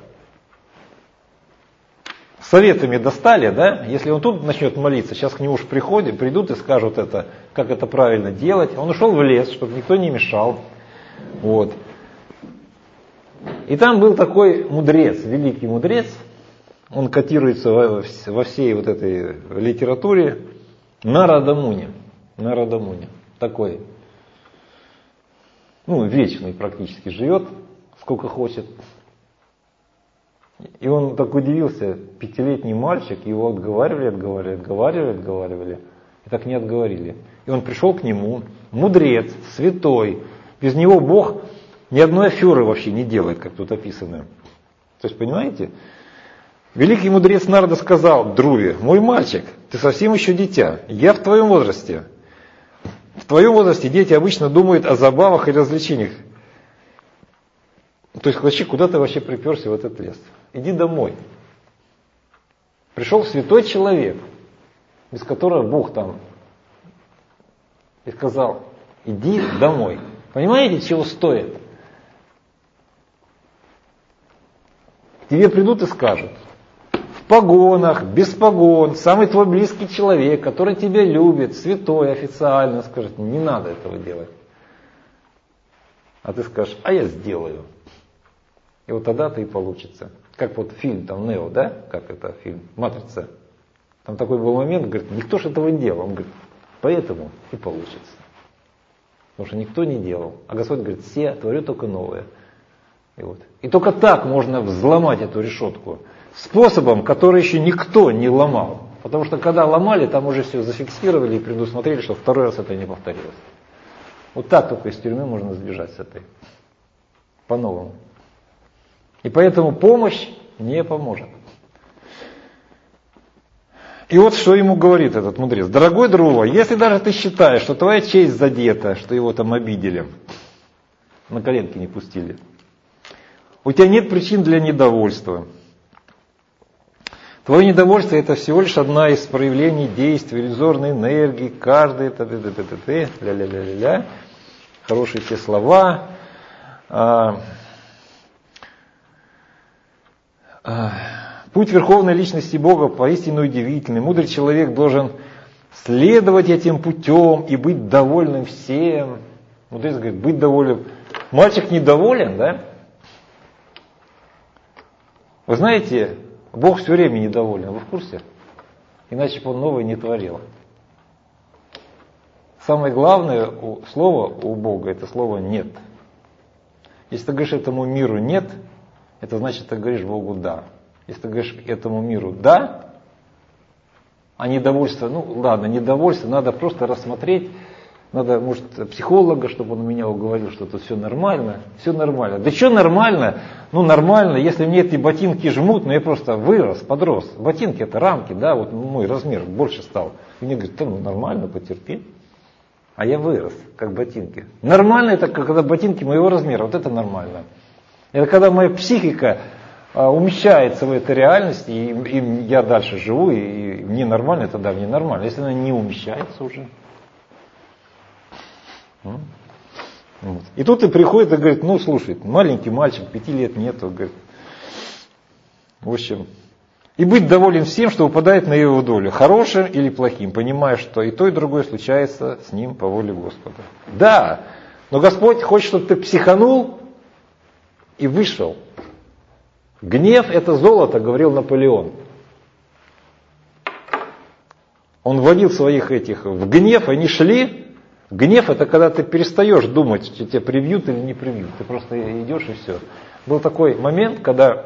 советами достали, да? Если он тут начнет молиться, сейчас к нему уж приходят, придут и скажут это, как это правильно делать. Он ушел в лес, чтобы никто не мешал. Вот. И там был такой мудрец, великий мудрец, он котируется во, во всей вот этой литературе, Нарада Муни. Нарада Муни. Такой, ну, вечный практически живет, сколько хочет. И он так удивился, пятилетний мальчик, его отговаривали, отговаривали, отговаривали, отговаривали, и так не отговорили. И он пришел к нему, мудрец, святой, без него Бог ни одной аферы вообще не делает, как тут описано. То есть, понимаете, великий мудрец Нарада сказал Друве: мой мальчик, ты совсем еще дитя, я в твоем возрасте. В твоем возрасте дети обычно думают о забавах и развлечениях. То есть, вообще, куда ты вообще приперся в этот лес? Иди домой. Пришел святой человек, без которого Бог там, и сказал: иди домой. Понимаете, чего стоит? К тебе придут и скажут: в погонах, без погон, самый твой близкий человек, который тебя любит, святой официально, скажет: не надо этого делать. А ты скажешь: а я сделаю. И вот тогда-то и получится. Как вот фильм там Нео, да? Как это фильм «Матрица». Там такой был момент, говорит, никто же этого не делал. Он говорит, поэтому и получится. Потому что никто не делал. А Господь говорит, все, творю только новое. И, вот. И только так можно взломать эту решетку. Способом, который еще никто не ломал. Потому что когда ломали, там уже все зафиксировали и предусмотрели, что второй раз это не повторилось. Вот так только из тюрьмы можно сбежать с этой. По-новому. И поэтому помощь не поможет. И вот что ему говорит этот мудрец. Дорогой Друва, если даже ты считаешь, что твоя честь задета, что его там обидели, на коленки не пустили, у тебя нет причин для недовольства. Твое недовольство — это всего лишь одна из проявлений действия иллюзорной энергии, каждый это ля-ля-ля-ля-ля, хорошие все слова. А, а, Путь Верховной Личности Бога поистине удивительный. Мудрый человек должен следовать этим путем и быть довольным всем. Мудрец говорит, быть довольным. Мальчик недоволен, да? Вы знаете, Бог все время недоволен, вы в курсе? Иначе бы Он новое не творил. Самое главное слово у Бога — это слово «нет». Если ты говоришь этому миру «нет», это значит, ты говоришь Богу «да». Если ты говоришь этому миру «да», а недовольство, ну ладно, недовольство, надо просто рассмотреть, надо, может, психолога, чтобы он меня уговорил, что тут все нормально, все нормально. Да что нормально? Ну нормально, если мне эти ботинки жмут, но я просто вырос, подрос. Ботинки — это рамки, да, вот мой размер больше стал. И мне говорят, да ну нормально, потерпи. А я вырос, как ботинки. Нормально — это когда ботинки моего размера, вот это нормально. Это когда моя психика умещается в этой реальности, и, и я дальше живу, и, и мне нормально, это да, мне нормально. Если она не умещается уже. Вот. И тут и приходит и говорит, ну слушай, маленький мальчик, пяти лет нету, говорит. В общем, и быть доволен всем, что выпадает на его долю, хорошим или плохим, понимая, что и то, и другое случается с ним по воле Господа. Да, но Господь хочет, чтобы ты психанул и вышел. Гнев — это золото, говорил Наполеон. Он вводил своих этих в гнев, они шли. Гнев — это когда ты перестаешь думать, что тебя привьют или не привьют. Ты просто идешь и все. Был такой момент, когда,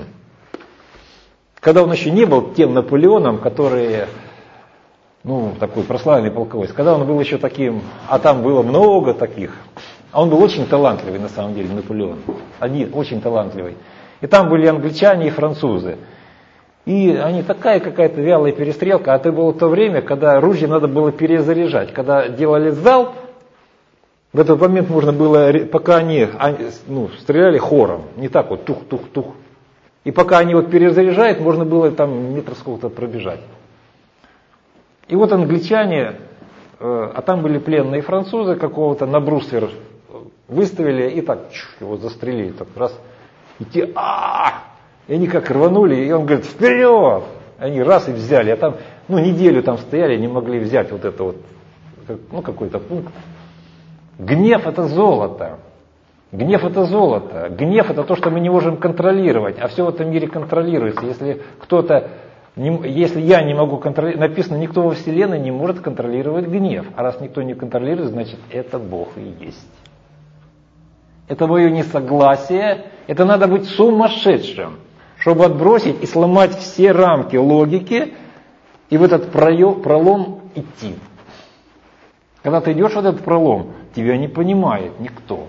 когда он еще не был тем Наполеоном, который, ну, такой прославленный полководец. Когда он был еще таким, а там было много таких. А он был очень талантливый, на самом деле, Наполеон. Один, очень талантливый. И там были англичане и французы. И они такая какая-то вялая перестрелка. А это было то время, когда ружье надо было перезаряжать. Когда делали залп, в этот момент можно было, пока они ну, стреляли хором, не так вот тух-тух-тух. И пока они вот перезаряжают, можно было там метр сколько-то пробежать. И вот англичане, а там были пленные французы, какого-то на бруствер выставили и так его застрелили. Так раз. И те, а И они как рванули, и он говорит, вперед! Они раз и взяли, а там, ну, неделю там стояли, не могли взять вот это вот, ну, какой-то пункт. Гнев — это золото. Гнев — это золото. Гнев — это то, что мы не можем контролировать, а все в этом мире контролируется. Если кто-то, не, если я не могу контролировать, написано, никто во Вселенной не может контролировать гнев. А раз никто не контролирует, значит, это Бог и есть. Это мое несогласие, это надо быть сумасшедшим, чтобы отбросить и сломать все рамки логики и в этот пролом идти. Когда ты идешь в этот пролом, тебя не понимает никто.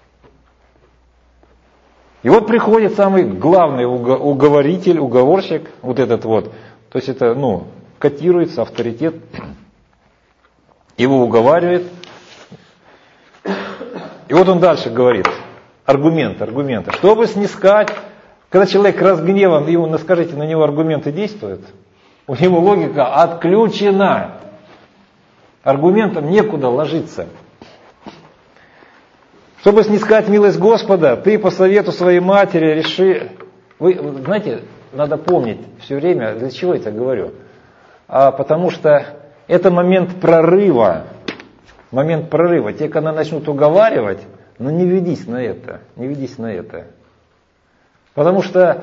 И вот приходит самый главный уговоритель, уговорщик, вот этот вот, то есть это, ну, котируется авторитет, его уговаривает. И вот он дальше говорит, аргументы, аргументы. Чтобы снискать, когда человек разгневан, и ему, скажите, на него аргументы действуют, у него логика отключена. Аргументам некуда ложиться. Чтобы снискать милость Господа, ты по совету своей матери реши... Вы, вы знаете, надо помнить все время, для чего я это говорю. А, потому что это момент прорыва. Момент прорыва. Те, когда начнут уговаривать, ну не ведись на это, не ведись на это. Потому что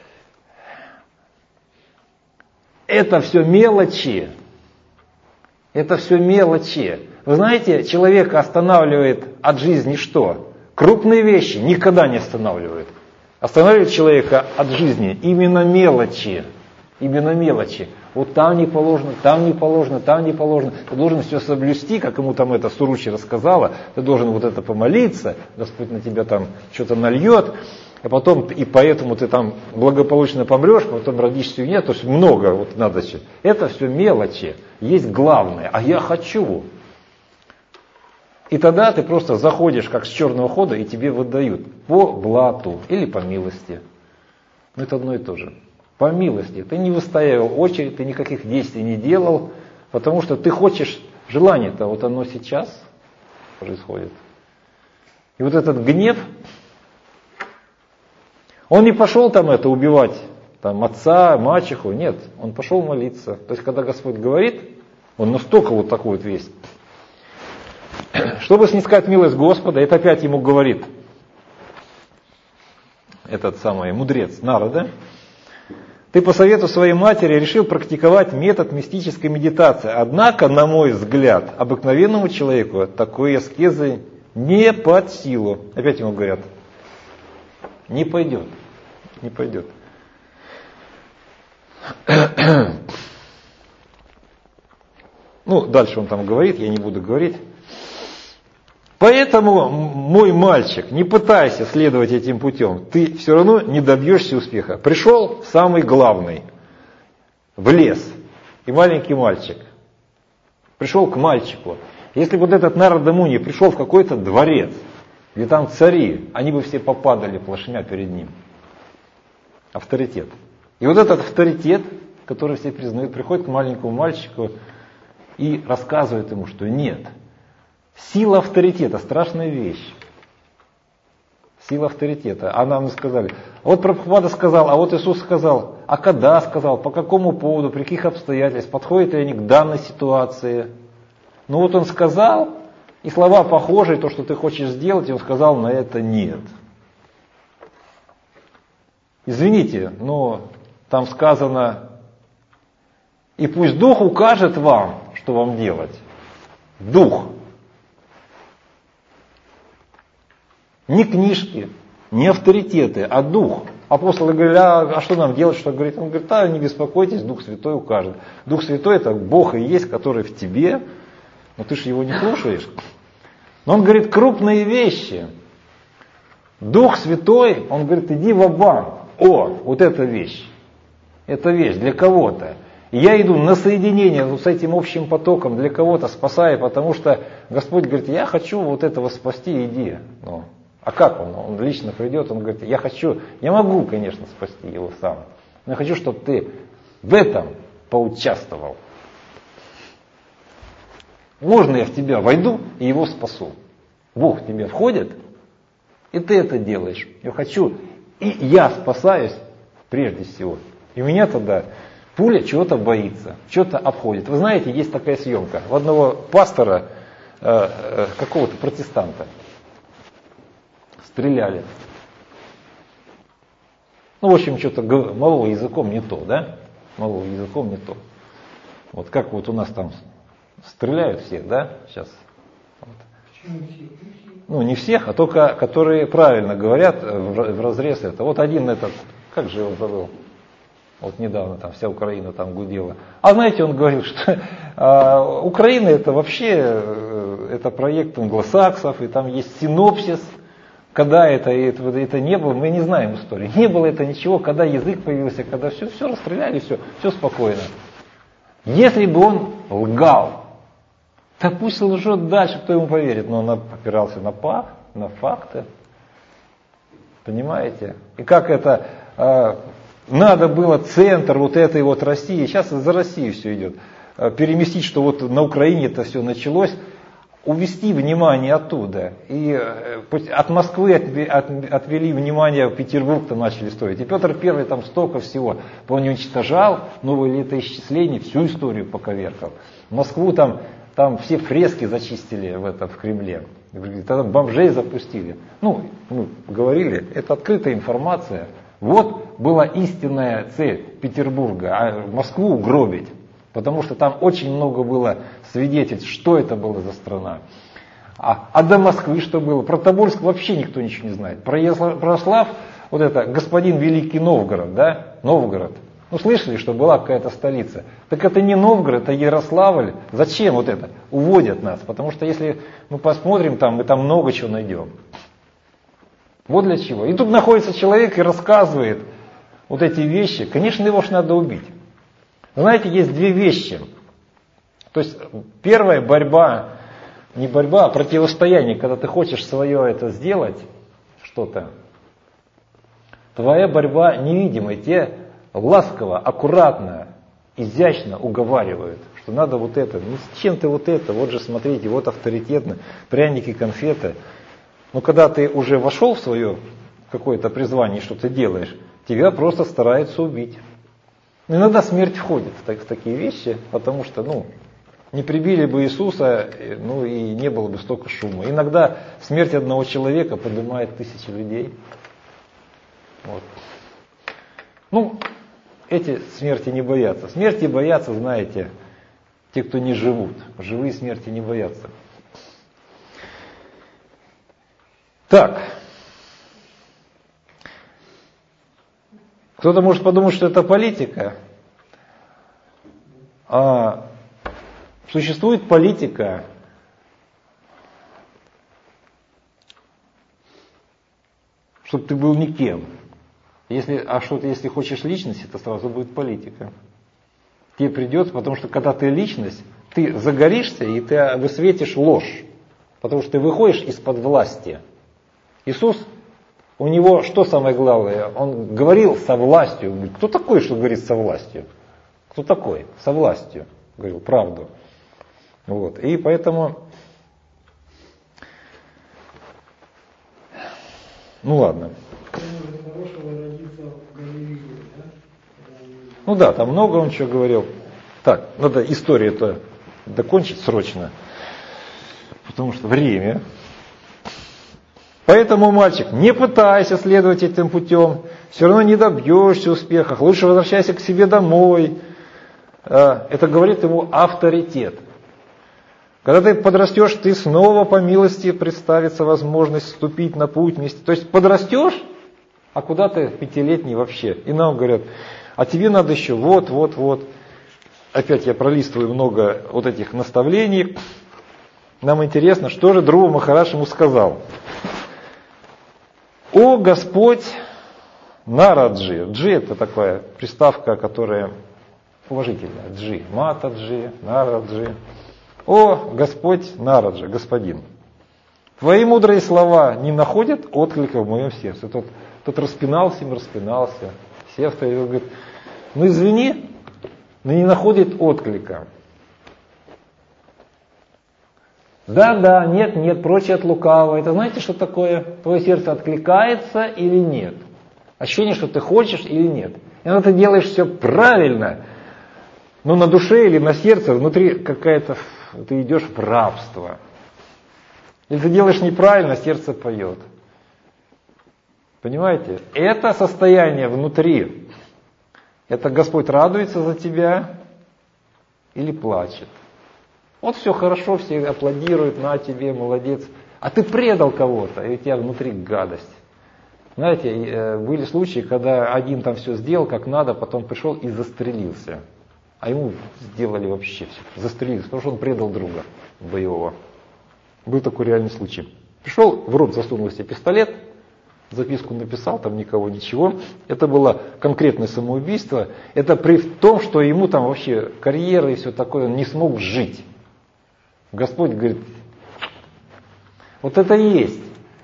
это все мелочи. Это все мелочи. Вы знаете, человека останавливает от жизни что? Крупные вещи никогда не останавливают. Останавливает человека от жизни именно мелочи. Именно мелочи. Вот там не положено, там не положено, там не положено. Ты должен все соблюсти, как ему там это Суручи рассказала. Ты должен вот это помолиться, Господь на тебя там что-то нальет. а потом и поэтому ты там благополучно помрешь, потом родишься нет, то есть много вот надо. Это все мелочи, есть главное, а я хочу. И тогда ты просто заходишь как с черного хода и тебе выдают по блату или по милости. Ну это одно и то же. По милости. Ты не выстаивал очередь, ты никаких действий не делал, потому что ты хочешь, желание-то вот оно сейчас происходит. И вот этот гнев, он не пошел там это убивать, там отца, мачеху, нет, он пошел молиться. То есть когда Господь говорит, он настолько вот такой вот весь. Чтобы снискать милость Господа, это опять ему говорит этот самый мудрец Нарада, ты по совету своей матери решил практиковать метод мистической медитации. Однако, на мой взгляд, обыкновенному человеку такой аскезы не под силу. Опять ему говорят, не пойдет, не пойдет. Ну, дальше он там говорит, я не буду говорить. Поэтому, мой мальчик, не пытайся следовать этим путем, ты все равно не добьешься успеха. Пришел самый главный в лес, и маленький мальчик пришел к мальчику. Если вот этот Нарада Муни пришел в какой-то дворец, где там цари, они бы все попадали плашмя перед ним. Авторитет. И вот этот авторитет, который все признают, приходит к маленькому мальчику и рассказывает ему, что нет. Сила авторитета, страшная вещь. Сила авторитета. А нам сказали, вот Прабхупада сказал, а вот Иисус сказал, а когда сказал, по какому поводу, при каких обстоятельствах, подходят ли они к данной ситуации. Ну вот он сказал, и слова похожие, то, что ты хочешь сделать, и он сказал, на это нет. Извините, но там сказано, и пусть Дух укажет вам, что вам делать. Дух. Не книжки, не авторитеты, а Дух. Апостолы говорят, а, а что нам делать, что говорит? Он говорит, а не беспокойтесь, Дух Святой укажет. Дух Святой это Бог и есть, который в тебе, но ты же его не слушаешь. Но он говорит крупные вещи. Дух Святой, он говорит, иди ва-банк. О, вот эта вещь. Это вещь для кого-то. И я иду на соединение с этим общим потоком, для кого-то спасаю, потому что Господь говорит, я хочу вот этого спасти, иди. Ну, а как он? Он лично придет, он говорит, я хочу, я могу, конечно, спасти его сам, но я хочу, чтобы ты в этом поучаствовал. Можно я в тебя войду и его спасу? Бог в тебя входит, и ты это делаешь. Я хочу, и я спасаюсь прежде всего. И у меня тогда пуля чего-то боится, чего-то обходит. Вы знаете, есть такая съемка. У одного пастора, э, э, какого-то протестанта, стреляли. Ну, в общем, что-то малого языком не то, да? Малого языком не то. Вот как вот у нас там стреляют всех, да, сейчас. Вот. Почему всех? Ну, не всех, а только которые правильно говорят в разрез это. Вот один этот, как же его забыл? Вот недавно там вся Украина там гудела. А знаете, он говорил, что э, Украина это вообще э, это проект англосаксов, и там есть синопсис. Когда это, это, это не было, мы не знаем истории. Не было это ничего, когда язык появился, когда все, все расстреляли, все, все спокойно. Если бы он лгал, то пусть лжет дальше, кто ему поверит. Но он опирался на, факт, на факты. Понимаете? И как это... Э, надо было центр вот этой вот России, сейчас за Россию все идет, переместить, что вот на Украине это все началось, увести внимание оттуда. И от Москвы отвели внимание, в Петербург там начали строить. И Петр Первый там столько всего. Он уничтожал новое летоисчисление, всю историю поковеркал. Москву там, там все фрески зачистили в, это, в Кремле. Тогда бомжей запустили. Ну, мы говорили, это открытая информация. Вот была истинная цель Петербурга, а Москву угробить. Потому что там очень много было свидетельств, что это было за страна. А, а до Москвы что было? Про Тобольск вообще никто ничего не знает. Про Ярослав, вот это, господин Великий Новгород, да? Новгород. Ну, слышали, что была какая-то столица. Так это не Новгород, это Ярославль. Зачем вот это? Уводят нас. Потому что если мы посмотрим там, мы там много чего найдем. Вот для чего. И тут находится человек и рассказывает вот эти вещи. Конечно, его ж надо убить. Знаете, есть две вещи. То есть первая борьба, не борьба, а противостояние, когда ты хочешь свое это сделать, что-то. Твоя борьба невидимая, тебе ласково, аккуратно, изящно уговаривают, что надо вот это, ну с чем ты вот это, вот же смотрите, вот авторитетно, пряники, конфеты. Но когда ты уже вошел в свое какое-то призвание, что ты делаешь, тебя просто стараются убить. Иногда смерть входит в, так, в такие вещи, потому что, ну, не прибили бы Иисуса, ну и не было бы столько шума. Иногда смерть одного человека поднимает тысячи людей. Вот. Ну, эти смерти не боятся. Смерти боятся, знаете, те, кто не живут. Живые смерти не боятся. Так. Кто-то может подумать, что это политика. А существует политика, чтобы ты был никем. Если, а что ты, если хочешь личности, то сразу будет политика. Тебе придется, потому что когда ты личность, ты загоришься и ты высветишь ложь. Потому что ты выходишь из-под власти. Иисус, у него что самое главное? Он говорил со властью. Кто такой, что говорит со властью? Кто такой? Со властью. Говорил правду. Вот. И поэтому... Ну ладно. Ну да, там много он чего говорил. Так, надо историю-то докончить срочно. Потому что время. Поэтому, мальчик, не пытайся следовать этим путем. Все равно не добьешься успеха. Лучше возвращайся к себе домой. Это говорит ему авторитет. Когда ты подрастешь, ты снова по милости представится возможность вступить на путь вместе. То есть подрастешь, а куда ты пятилетний вообще? И нам говорят, а тебе надо еще вот, вот, вот. Опять я пролистываю много вот этих наставлений. Нам интересно, что же Друва Махарадж ему сказал. О Господь Нараджи. Джи это такая приставка, которая уважительная. Джи. Матаджи, Нараджи. О Господь Нараджи, Господин. Твои мудрые слова не находят отклика в моем сердце. Тот, тот распинался им, распинался. Сев-то и говорит, ну извини, но не находит отклика. Да, да, нет, нет, прочее от лукавого. Это знаете, что такое? Твое сердце откликается или нет? Ощущение, что ты хочешь или нет. И когда ты делаешь все правильно, но на душе или на сердце, внутри какая-то, ты идешь в рабство. Если ты делаешь неправильно, сердце поет. Понимаете? Это состояние внутри. Это Господь радуется за тебя или плачет. Вот все хорошо, все аплодируют, на тебе, молодец. А ты предал кого-то, и у тебя внутри гадость. Знаете, были случаи, когда один там все сделал как надо, потом пришел и застрелился. А ему сделали вообще все. Застрелился, потому что он предал друга боевого. Был такой реальный случай. Пришел, в рот засунул себе пистолет, записку написал, там никого, ничего. Это было конкретное самоубийство. Это при том, что ему там вообще карьера и все такое, он не смог жить. Господь говорит, вот это и есть.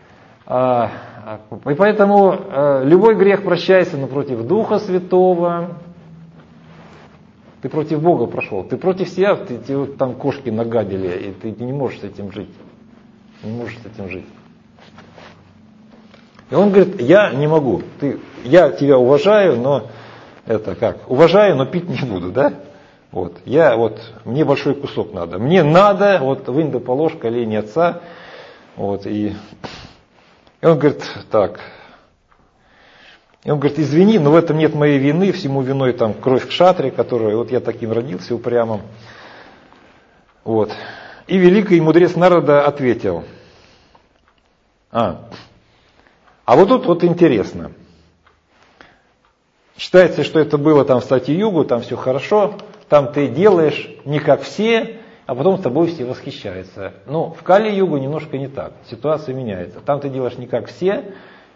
И поэтому любой грех прощается, но против Духа Святого. Ты против Бога прошел, ты против себя, ты, тебе там кошки нагадили, и ты не можешь с этим жить. Не можешь с этим жить. И он говорит, я не могу. Ты, я тебя уважаю, но это как? Уважаю, но пить не буду, да? Вот. Я вот, мне большой кусок надо. Мне надо, вот вынь да положь колени отца. Вот, и, и он говорит, так. И он говорит, извини, но в этом нет моей вины, всему виной там кровь кшатри, которая, вот я таким родился упрямым. Вот. И великий мудрец Нарада ответил. А, а вот тут вот интересно. Считается, что это было там в Сати-Югу, там все хорошо, там ты делаешь не как все, а потом с тобой все восхищаются. Но в Кали-Югу немножко не так, ситуация меняется. Там ты делаешь не как все,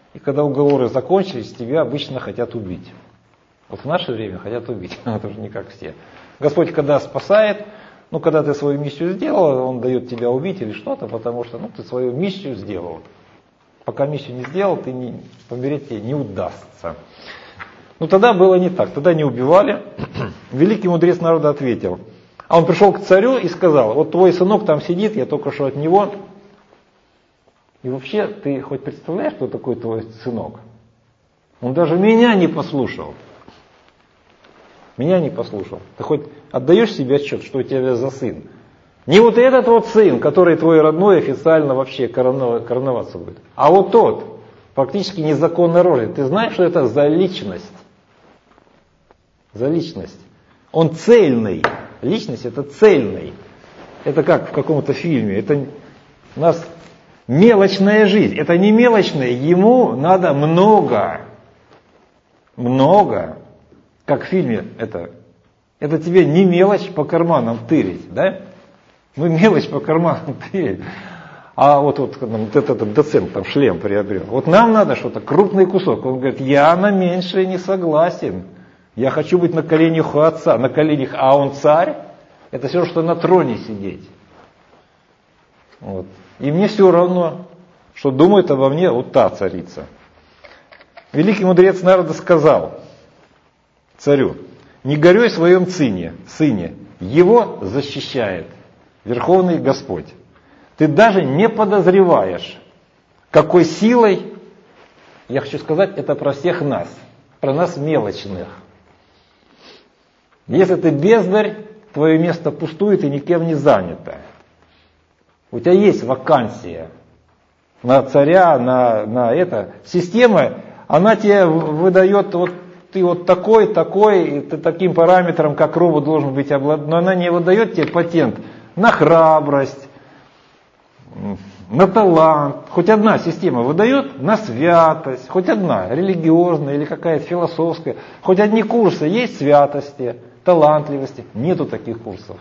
И когда уговоры закончились, тебя обычно хотят убить. Вот в наше время хотят убить, это уже не как все. Господь когда спасает, ну когда ты свою миссию сделал, Он дает тебя убить или что-то, потому что ну, ты свою миссию сделал. Пока миссию не сделал, ты не, помереть тебе не удастся. Но тогда было не так, тогда не убивали. Великий мудрец народа ответил. А он пришел к царю и сказал, вот твой сынок там сидит, я только что от него. И вообще, ты хоть представляешь, кто такой твой сынок? Он даже меня не послушал. Меня не послушал. Ты хоть отдаешь себе отчет, что у тебя за сын? Не вот этот вот сын, который твой родной официально вообще короноваться будет. А вот тот, практически незаконно рожден. Ты знаешь, что это за личность? За личность. Он цельный. Личность это цельный. Это как в каком-то фильме. Это у нас мелочная жизнь. Это не мелочная. Ему надо много. Много. Как в фильме это. Это тебе не мелочь по карманам тырить, да? Мы мелочь по карманам тырить. А вот, вот, вот этот доцент там шлем приобрел. Вот нам надо что-то, крупный кусок. Он говорит, я на меньшее не согласен. Я хочу быть на коленях у отца, на коленях, а он царь. Это все, что на троне сидеть. Вот. И мне все равно, что думает обо мне вот та царица. Великий мудрец народа сказал царю, не горюй в своем сыне, сыне, его защищает Верховный Господь. Ты даже не подозреваешь, какой силой, я хочу сказать, это про всех нас, про нас мелочных. Если ты бездарь, твое место пустует и никем не занято. У тебя есть вакансия на царя, на, на это. Система, она тебе выдает, вот ты вот такой, такой, и ты таким параметром, как робот должен быть обладан. Но она не выдает тебе патент на храбрость, на талант. Хоть одна система выдает на святость, хоть одна, религиозная или какая-то философская. Хоть одни курсы есть святости, талантливости. Нету таких курсов.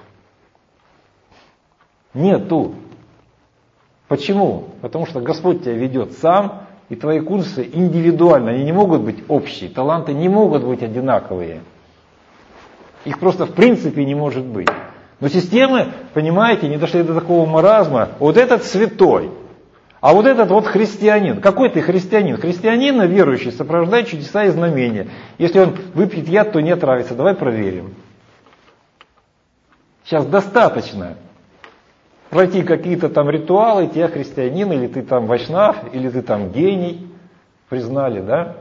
Нету. Почему? Потому что Господь тебя ведет сам, и твои курсы индивидуальны, они не могут быть общие, таланты не могут быть одинаковые. Их просто в принципе не может быть. Но системы, понимаете, не дошли до такого маразма. Вот этот святой, а вот этот вот христианин. Какой ты христианин? Христианин, верующий, сопровождает чудеса и знамения. Если он выпьет яд, то не отравится. Давай проверим. Сейчас достаточно пройти какие-то там ритуалы, тебя христианин, или ты там вайшнав, или ты там гений, признали, да?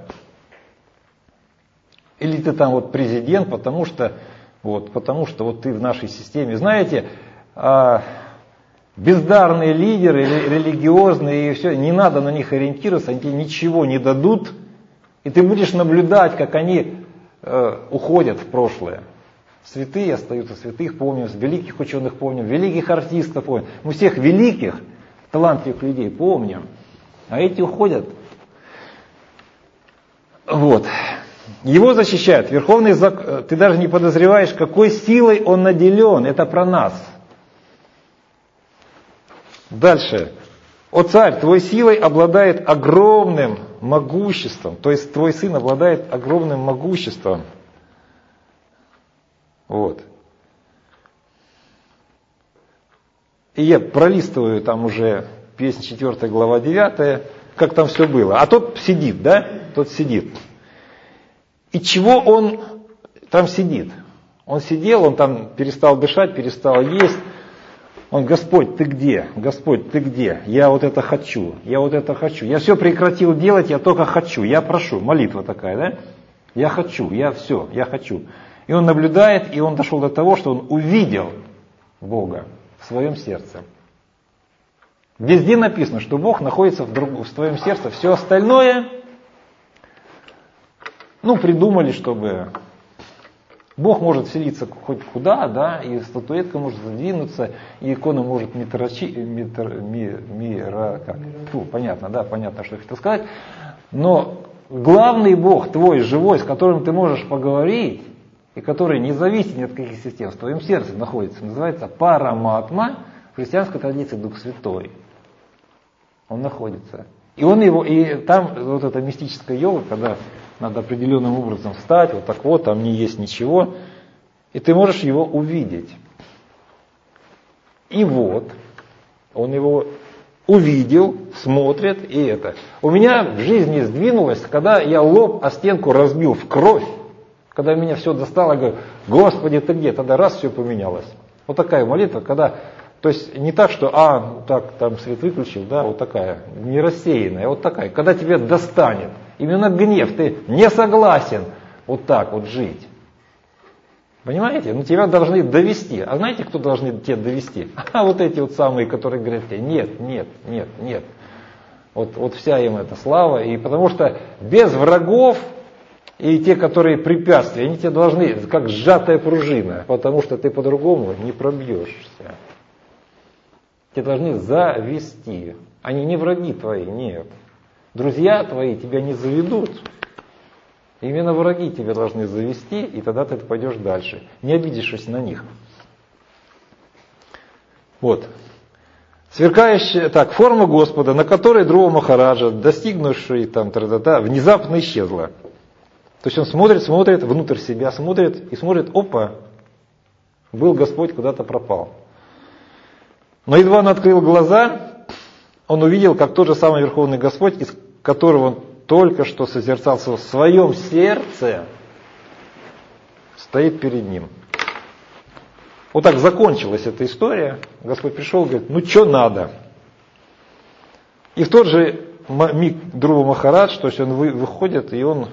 Или ты там вот президент, потому что вот, потому что вот ты в нашей системе. Знаете, а, бездарные лидеры, религиозные, и все, не надо на них ориентироваться, они тебе ничего не дадут, и ты будешь наблюдать, как они э, уходят в прошлое. Святые остаются, святых помним, великих ученых помним, великих артистов помним. Мы всех великих, талантливых людей помним, а эти уходят. Вот. Его защищает Верховный Закон. Ты даже не подозреваешь, какой силой он наделен. Это про нас. Дальше. О царь, твой силой обладает огромным могуществом. То есть твой сын обладает огромным могуществом. Вот. И я пролистываю там уже песнь четвёртая, глава девятая, как там все было. А тот сидит, да? Тот сидит. И чего он там сидит? Он сидел, он там перестал дышать, перестал есть. Он, Господь, ты где? Господь, ты где? Я вот это хочу, я вот это хочу. Я все прекратил делать, я только хочу, я прошу. Молитва такая, да? Я хочу, я все, я хочу. И он наблюдает, и он дошел до того, что он увидел Бога в своем сердце. Везде написано, что Бог находится в, друг, в твоем сердце. Все остальное, ну, придумали, чтобы Бог может вселиться хоть куда, да, и статуэтка может задвинуться, и икона может метрочи, метр, ми, мира, как? Фу, понятно, да, понятно, что я хотел сказать. Но главный Бог твой, живой, с которым ты можешь поговорить, и который не зависит ни от каких систем, в твоем сердце находится, называется Параматма, в христианской традиции Дух Святой. Он находится. И он его, и там вот эта мистическая йога, когда надо определенным образом встать, вот так вот, там не есть ничего, и ты можешь его увидеть. И вот, он его увидел, смотрит, и это. У меня в жизни сдвинулось, когда я лоб о стенку разбил в кровь, когда меня все достало, я говорю, Господи, ты где? Тогда раз все поменялось. Вот такая молитва, когда, то есть не так, что, а, так, там свет выключил, да, вот такая, не рассеянная, вот такая, когда тебя достанет, именно гнев, ты не согласен вот так вот жить. Понимаете? Ну тебя должны довести. А знаете, кто должны тебя довести? А вот эти вот самые, которые говорят тебе, нет, нет, нет, нет. Вот, вот вся им эта слава. И потому что без врагов и те, которые препятствия, они тебе должны, как сжатая пружина, потому что ты по-другому не пробьешься. Тебя должны завести. Они не враги твои, нет. Друзья твои тебя не заведут. Именно враги тебя должны завести, и тогда ты пойдешь дальше, не обидевшись на них. Вот. Сверкающая, так, форма Господа, на которой Друва Махараджа, достигнувший там, тра-та-та, внезапно исчезла. То есть он смотрит, смотрит, внутрь себя смотрит, и смотрит, опа, был Господь, куда-то пропал. Но едва он открыл глаза, он увидел, как тот же самый Верховный Господь, из которого он только что созерцался в своем сердце, стоит перед ним. Вот так закончилась эта история. Господь пришел и говорит, ну что надо? И в тот же миг Друва Махарадж, то есть он выходит, и он,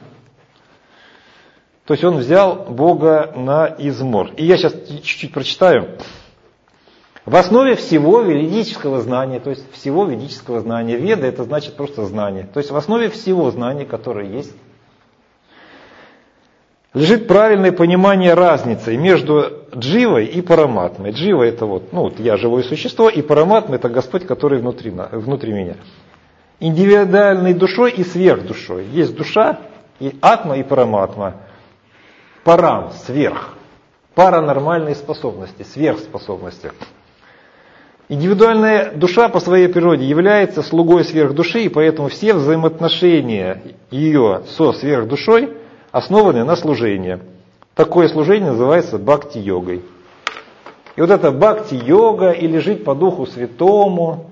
то есть он взял Бога на измор. И я сейчас чуть-чуть прочитаю. В основе всего ведического знания, то есть всего ведического знания, веда это значит просто знание, то есть в основе всего знания, которое есть, лежит правильное понимание разницы между дживой и параматмой. Джива это вот, ну вот я живое существо, и параматма это Господь, который внутри, внутри меня. Индивидуальной душой и сверхдушой. Есть душа, и атма, и параматма. Парам, сверх. Паранормальные способности, сверхспособности. Индивидуальная душа по своей природе является слугой сверхдуши, и поэтому все взаимоотношения ее со сверхдушой основаны на служении. Такое служение называется бхакти-йогой. И вот это бхакти-йога или жить по Духу Святому,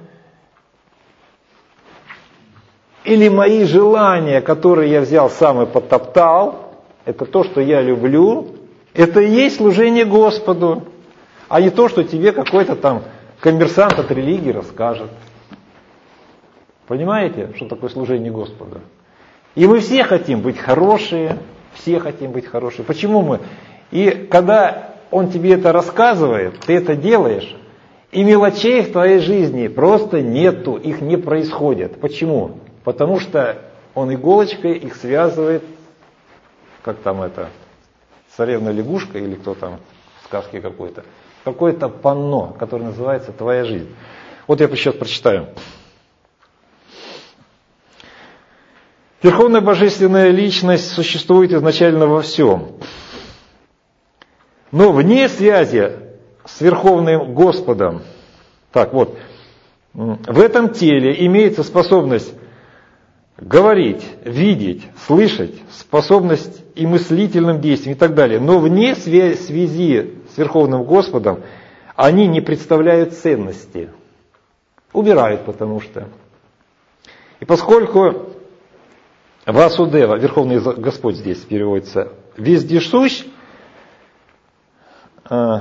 или мои желания, которые я взял сам и потоптал, это то, что я люблю, это и есть служение Господу, а не то, что тебе какой-то там коммерсант от религии расскажет. Понимаете, что такое служение Господу? И мы все хотим быть хорошие, все хотим быть хорошие. Почему мы? И когда он тебе это рассказывает, ты это делаешь, и мелочей в твоей жизни просто нету, их не происходит. Почему? Потому что он иголочкой их связывает, как там это, царевна лягушка или кто там в сказке какой-то. Какое-то панно, которое называется «Твоя жизнь». Вот я сейчас прочитаю. Верховная Божественная Личность существует изначально во всем. Но вне связи с Верховным Господом, так вот, в этом теле имеется способность говорить, видеть, слышать, способность и мыслительным действиям и так далее. Но вне связи с Верховным Господом они не представляют ценности. Убирают, потому что. И поскольку Васудева, Верховный Господь здесь переводится, вездесущ, э,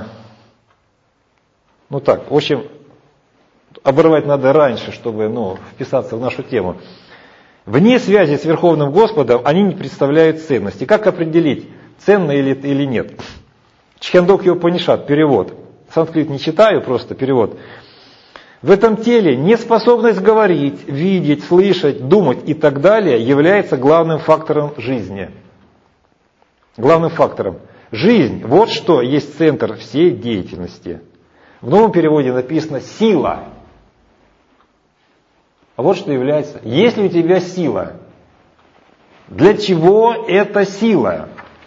ну так, в общем, оборвать надо раньше, чтобы ну, вписаться в нашу тему. Вне связи с Верховным Господом они не представляют ценности. Как определить, ценно или, или нет? Чхандокья Упанишад, перевод. Санскрит не читаю, просто перевод. В этом теле неспособность говорить, видеть, слышать, думать и так далее является главным фактором жизни. Главным фактором. Жизнь, вот что есть центр всей деятельности. В новом переводе написано «сила». А вот что является. Есть ли у тебя сила? Для чего эта сила?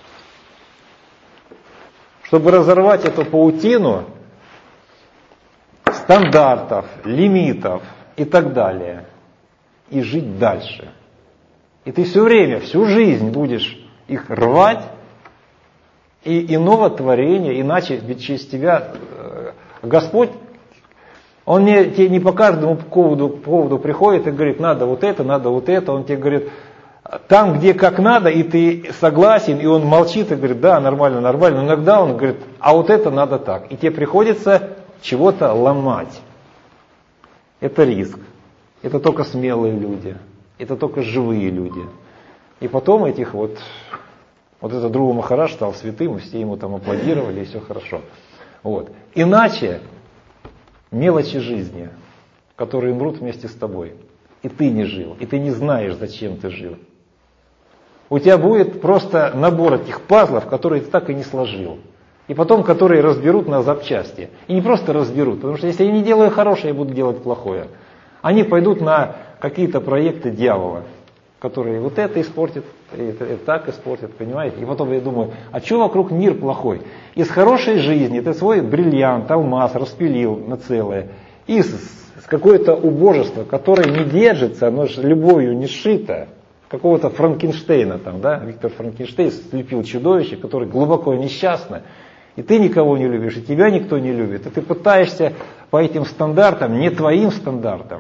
Чтобы разорвать эту паутину стандартов, лимитов и так далее. и жить дальше. И ты все время, всю жизнь будешь их рвать, и иного творения, иначе ведь через тебя Господь, Он не, тебе не по каждому поводу, поводу приходит и говорит, надо вот это, надо вот это, Он тебе говорит, там, где как надо, и ты согласен, и Он молчит и говорит, да, нормально, нормально, но иногда Он говорит, а вот это надо так, и тебе приходится чего-то ломать. Это риск, это только смелые люди, это только живые люди. И потом этих вот, вот этот Друва Махарадж стал святым, и все ему там аплодировали, и все хорошо. Вот. Иначе мелочи жизни, которые умрут вместе с тобой, и ты не жил, и ты не знаешь, зачем ты жил. У тебя будет просто набор этих пазлов, которые ты так и не сложил. И потом, которые разберут на запчасти. И не просто разберут, потому что если я не делаю хорошее, я буду делать плохое. Они пойдут на какие-то проекты дьявола, которые вот это испортят, это, это так испортят, понимаете? И потом я думаю, а что вокруг мир плохой? Из хорошей жизни ты свой бриллиант, алмаз распилил на целое. Из с какое-то убожество, которое не держится, оно же любовью не сшито. Какого-то Франкенштейна там, да? Виктор Франкенштейн слепил чудовище, которое глубоко несчастно. И ты никого не любишь, и тебя никто не любит. И ты пытаешься по этим стандартам, не твоим стандартам,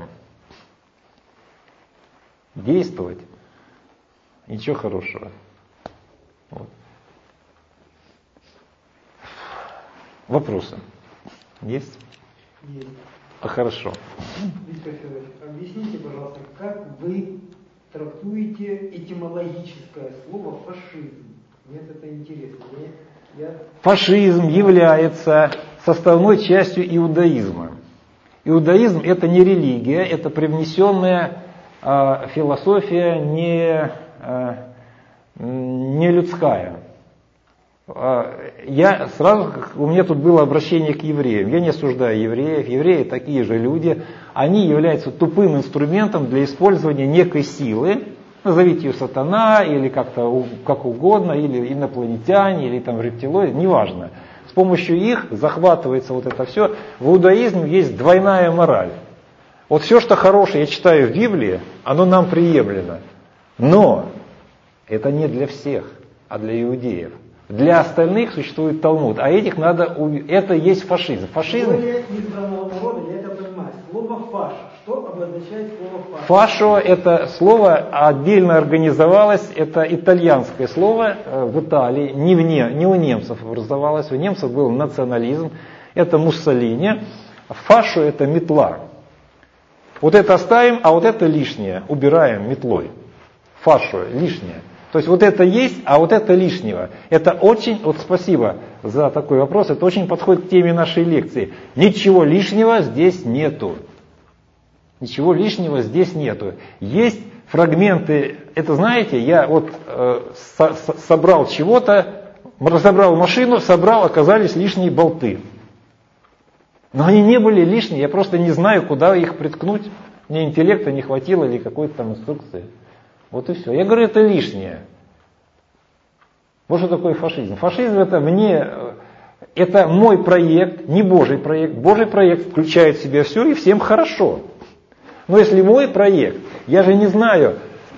действовать. Ничего хорошего. Вот. Вопросы есть? Есть. А, хорошо. Виктор Федорович, объясните, пожалуйста, как вы трактуете этимологическое слово фашизм? Мне это интересно. Я, я... Фашизм является составной частью иудаизма. Иудаизм это не религия, это привнесенная э, философия не, э, не людская. Я сразу, у меня тут было обращение к евреям. Я не осуждаю евреев. Евреи такие же люди. Они являются тупым инструментом для использования некой силы. Назовите ее сатана, или как-то как угодно, или инопланетяне, или там рептилоиды, неважно. С помощью их захватывается вот это все. В иудаизме есть двойная мораль. Вот все, что хорошее я читаю в Библии, оно нам приемлемо. Но это не для всех, а для иудеев. Для остальных существует Талмуд, а этих надо убить. Это есть фашизм. Фашизм. Более избранного народа, я это понимаю. Слово фаш. Что обозначает слово фаш? Фашо это слово отдельно организовалось, это итальянское слово в Италии, не, вне, не у немцев образовалось, у немцев был национализм, это Муссолини. Фашо это метла. Вот это оставим, а вот это лишнее убираем метлой. Фашо лишнее. То есть вот это есть, а вот это лишнего. Это очень, вот спасибо за такой вопрос, это очень подходит к теме нашей лекции. Ничего лишнего здесь нету. Ничего лишнего здесь нету. Есть фрагменты, это знаете, я вот э, со, со, собрал чего-то, разобрал машину, собрал, оказались лишние болты. Но они не были лишние, я просто не знаю, куда их приткнуть. Мне интеллекта не хватило или какой-то там инструкции. Вот и все. Я говорю, это лишнее. Вот что такое фашизм. Фашизм это мне, это мой проект, не Божий проект. Божий проект включает в себя все и всем хорошо. Но если мой проект, я же не знаю,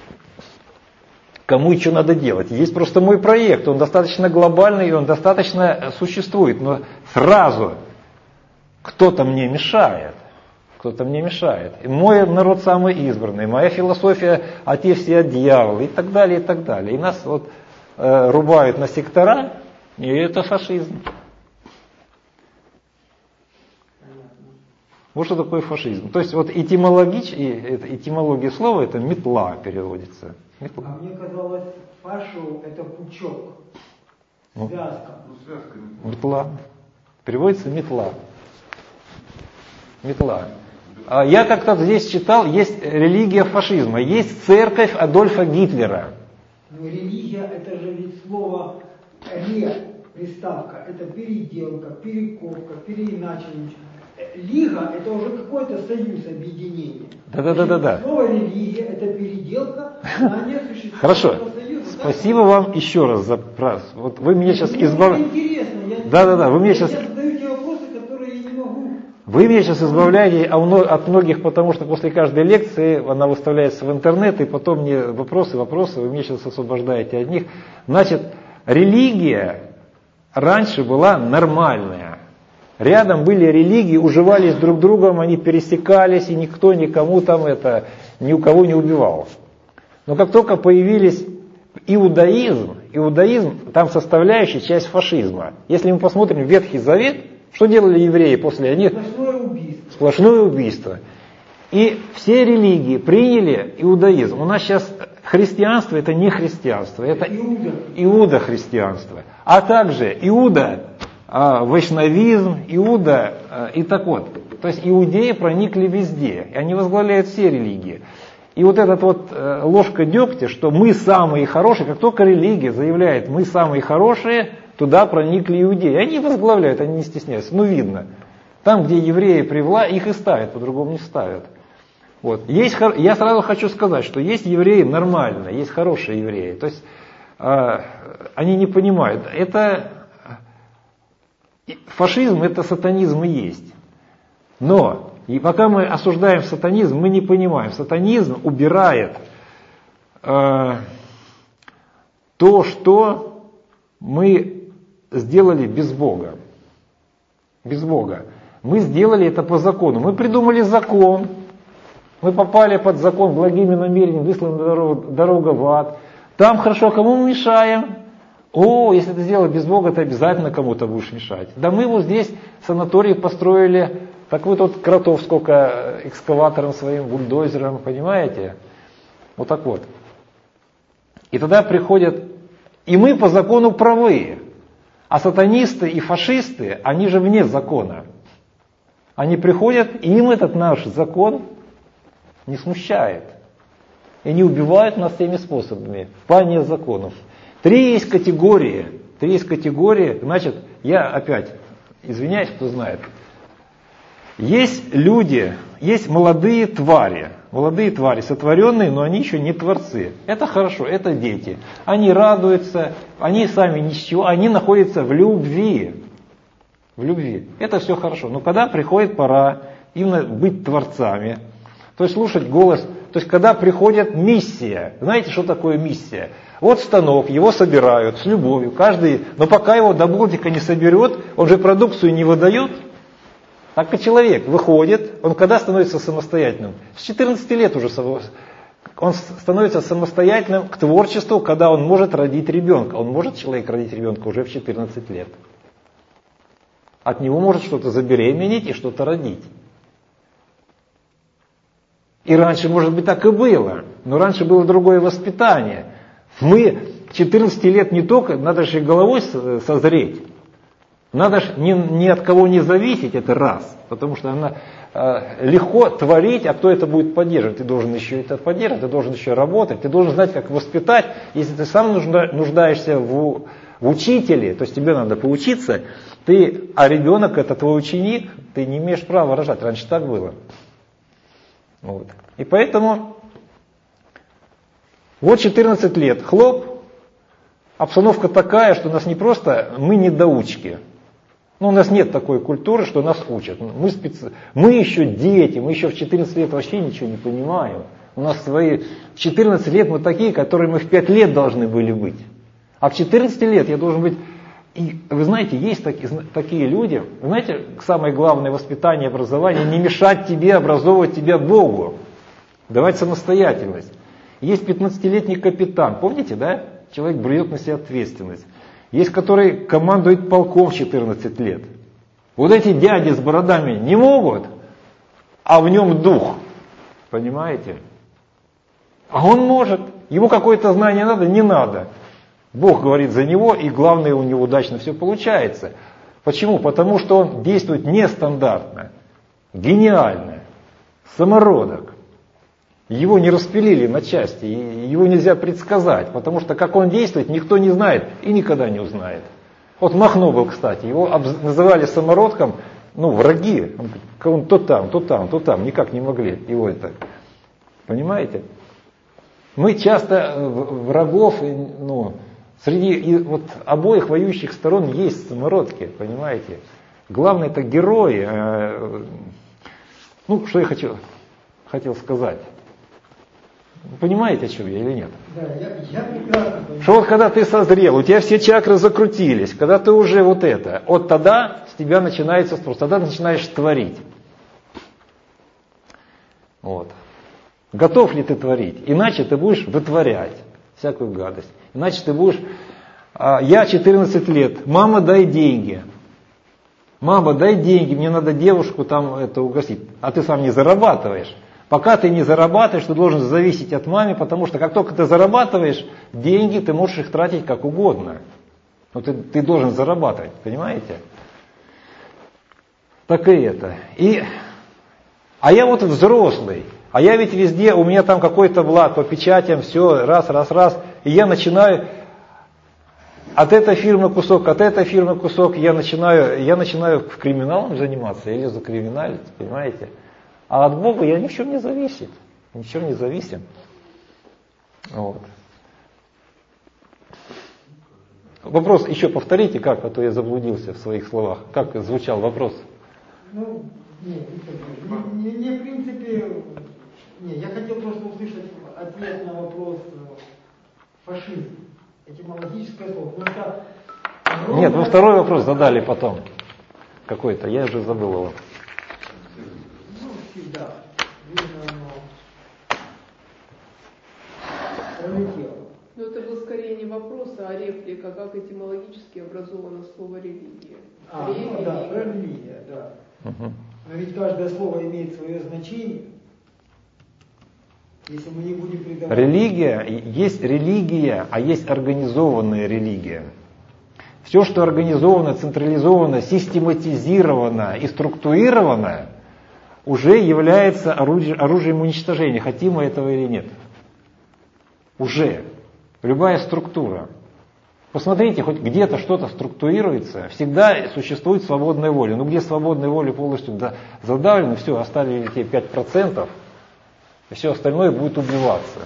кому и что надо делать. Есть просто мой проект, он достаточно глобальный, и он достаточно существует. Но сразу кто-то мне мешает. Кто-то мне мешает. И мой народ самый избранный, моя философия, а те все от дьявола, и так далее, и так далее. И нас вот э, рубают на сектора, и это фашизм. Вот что такое фашизм. То есть вот этимологич, этимология слова это метла переводится. Метла. А мне казалось, фашу это пучок, связка. Ну, метла. Переводится метла. Метла. Я как-то здесь читал, есть религия фашизма, есть церковь Адольфа Гитлера. Но религия это же ведь слово ре, приставка, это переделка, перековка, переиначивание. Лига это уже какой-то союз, объединение. Да-да-да-да. Слово религия это переделка, знание существует. Хорошо. Спасибо вам еще раз за раз. Вот вы меня сейчас избавляете. Интересно. Да-да-да, вы мне сейчас. Я задаю те вопросы, которые я не могу. Вы Вы меня сейчас избавляете от многих, потому что после каждой лекции она выставляется в интернет, и потом мне вопросы, вопросы, вы меня сейчас освобождаете от них. Значит, религия раньше была нормальная. Рядом были религии, уживались друг другом, они пересекались, и никто никому там это, ни у кого не убивал. Но как только появились иудаизм, иудаизм там составляющая часть фашизма. Если мы посмотрим Ветхий Завет, что делали евреи после них? Сплошное убийство. Сплошное убийство. И все религии приняли иудаизм. У нас сейчас христианство это не христианство, это Иуда. иудохристианство. А также иуда, вайшнавизм, иуда и так вот. То есть иудеи проникли везде, и они возглавляют все религии. И вот эта вот ложка дегтя, что мы самые хорошие, как только религия заявляет, мы самые хорошие, туда проникли иудеи. Они возглавляют, они не стесняются. Ну, видно. Там, где евреи при власти, их и ставят, по-другому не ставят. Вот. Есть, я сразу хочу сказать, что есть евреи нормальные, есть хорошие евреи. То есть э, они не понимают. Это фашизм, это сатанизм и есть. Но и пока мы осуждаем сатанизм, мы не понимаем. Сатанизм убирает э, то, что мы сделали без Бога. Без Бога. Мы сделали это по закону. Мы придумали закон. Мы попали под закон благими намерениями, выслана дорога, дорога в ад. Там хорошо, кому мы мешаем? О, если ты сделал без Бога, ты обязательно кому-то будешь мешать. Да мы вот здесь санаторий построили, так вы тут кротов сколько экскаватором своим, бульдозером, понимаете? Вот так вот. И тогда приходят, и мы по закону правы. А сатанисты и фашисты, они же вне закона. Они приходят, и им этот наш закон не смущает. И они убивают нас всеми способами, вне законов. Три есть категории. Три есть категории. Значит, я опять, извиняюсь, кто знает. Есть люди, есть молодые твари. Молодые твари, сотворенные, но они еще не творцы. Это хорошо, это дети. Они радуются, они сами ничего, они находятся в любви. В любви. Это все хорошо. Но когда приходит пора именно быть творцами, то есть слушать голос, то есть когда приходит миссия. Знаете, что такое миссия? Вот станок, его собирают с любовью, каждый, но пока его до болтика не соберет, он же продукцию не выдает. Так и человек выходит, он когда становится самостоятельным? С четырнадцати лет уже он становится самостоятельным к творчеству, когда он может родить ребенка. Он может, человек, родить ребенка уже в четырнадцать лет. От него может что-то забеременеть и что-то родить. И раньше, может быть, так и было. Но раньше было другое воспитание. Мы к четырнадцати лет не только, надо же головой созреть. Надо же ни, ни от кого не зависеть, это раз. Потому что она э, легко творить, а кто это будет поддерживать? Ты должен еще это поддерживать, ты должен еще работать, ты должен знать, как воспитать. Если ты сам нужда, нуждаешься в, в учителе, то есть тебе надо поучиться, ты, а ребенок это твой ученик, ты не имеешь права рожать. Раньше так было. Вот. И поэтому вот четырнадцать лет, хлоп, обстановка такая, что у нас не просто, мы недоучки. Ну, у нас нет такой культуры, что нас учат. Мы, специ... мы еще дети, мы еще в четырнадцать лет вообще ничего не понимаем. У нас свои... В четырнадцать лет мы такие, которые мы в пять лет должны были быть. А в четырнадцать лет я должен быть... И вы знаете, есть такие, такие люди, знаете, самое главное воспитание, образование, не мешать тебе, образовывать тебя Богу. Давать самостоятельность. Есть пятнадцатилетний капитан, помните, да? Человек берет на себя ответственность. Есть, который командует полком в четырнадцать лет. Вот эти дяди с бородами не могут, а в нем дух. Понимаете? А он может. Ему какое-то знание надо, не надо. Бог говорит за него, и главное, у него удачно все получается. Почему? Потому что он действует нестандартно, гениально, самородок. Его не распилили на части, его нельзя предсказать, потому что как он действует, никто не знает и никогда не узнает. Вот Махно был, кстати, его называли самородком, ну, враги, он то там, то там, то там, никак не могли его это, понимаете? Мы часто врагов, ну, среди вот, обоих воюющих сторон есть самородки, понимаете? Главное это герои. Э, ну, что я хочу, хотел сказать. Понимаете, о чем я или нет? Да, я, я прекрасно понимаю. Что вот когда ты созрел, у тебя все чакры закрутились, когда ты уже вот это, вот тогда с тебя начинается спрос, тогда ты начинаешь творить. Вот. Готов ли ты творить? Иначе ты будешь вытворять всякую гадость. Иначе ты будешь... А, я четырнадцать лет, мама, дай деньги. Мама, дай деньги, мне надо девушку там это угостить. А ты сам не зарабатываешь. Пока ты не зарабатываешь, ты должен зависеть от мамы, потому что как только ты зарабатываешь деньги, ты можешь их тратить как угодно. Но ты, ты должен зарабатывать, понимаете? Так и это. И, а я вот взрослый, а я ведь везде, у меня там какой-то благ по печатям, все, раз, раз, раз. И я начинаю от этой фирмы кусок, от этой фирмы кусок, я начинаю, я начинаю в криминалом заниматься, я лезу криминалить, понимаете? А от Бога я ни в чем не зависит. Ни в чем не зависим. Вот. Вопрос еще повторите, как, а то я заблудился в своих словах. Как звучал вопрос? Ну, не, не, не, не в принципе, не, я хотел просто услышать ответ на вопрос фашизм. Этимологическое слово. Но это огромное... Нет, вы второй вопрос задали потом. Какой-то, я уже забыл его. Ну, всегда. Видно, оно пролетело. Но это был скорее не вопрос, а реплика, как этимологически образовано слово религия. А, ну да, религия, да. Угу. Но ведь каждое слово имеет свое значение. Если мы не будем придавать... Религия, есть религия, а есть организованная религия. Все, что организовано, централизовано, систематизировано и структурировано, уже является орудием, оружием уничтожения, хотим мы этого или нет. Уже. Любая структура. Посмотрите, хоть где-то что-то структурируется, всегда существует свободная воля. Но где свободная воля полностью задавлена, все, оставили те пять процентов, и все остальное будет убиваться.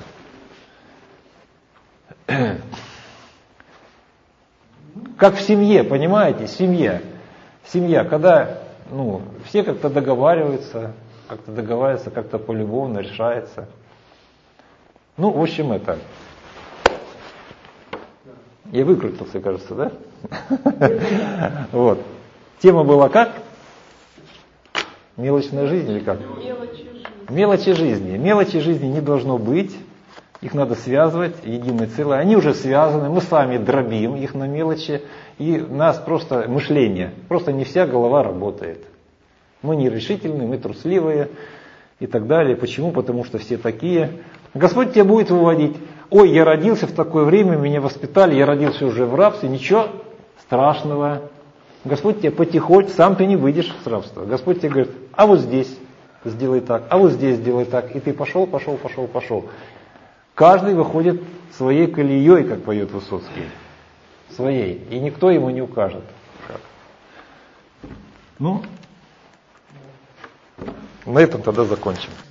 Как в семье, понимаете, семья. Семья, когда ну, все как-то договариваются, как-то договариваются, как-то полюбовно решается. Ну, в общем, это. Я выкрутился, кажется, да? Вот. Тема была как? Мелочная жизнь или как? Мелочи жизни. Мелочи жизни. Мелочи жизни не должно быть. Их надо связывать, единое целое. Они уже связаны, мы сами дробим их на мелочи. И у нас просто мышление, просто не вся голова работает. Мы нерешительные, мы трусливые и так далее. Почему? Потому что все такие. Господь тебя будет выводить. Ой, я родился в такое время, меня воспитали, я родился уже в рабстве. Ничего страшного. Господь тебя потихоньку, сам ты не выйдешь с рабства. Господь тебе говорит, а вот здесь сделай так, а вот здесь сделай так. И ты пошел, пошел, пошел, пошел. Каждый выходит своей колеей, как поет Высоцкий. Своей. И никто ему не укажет. Как. Ну, на этом тогда закончим.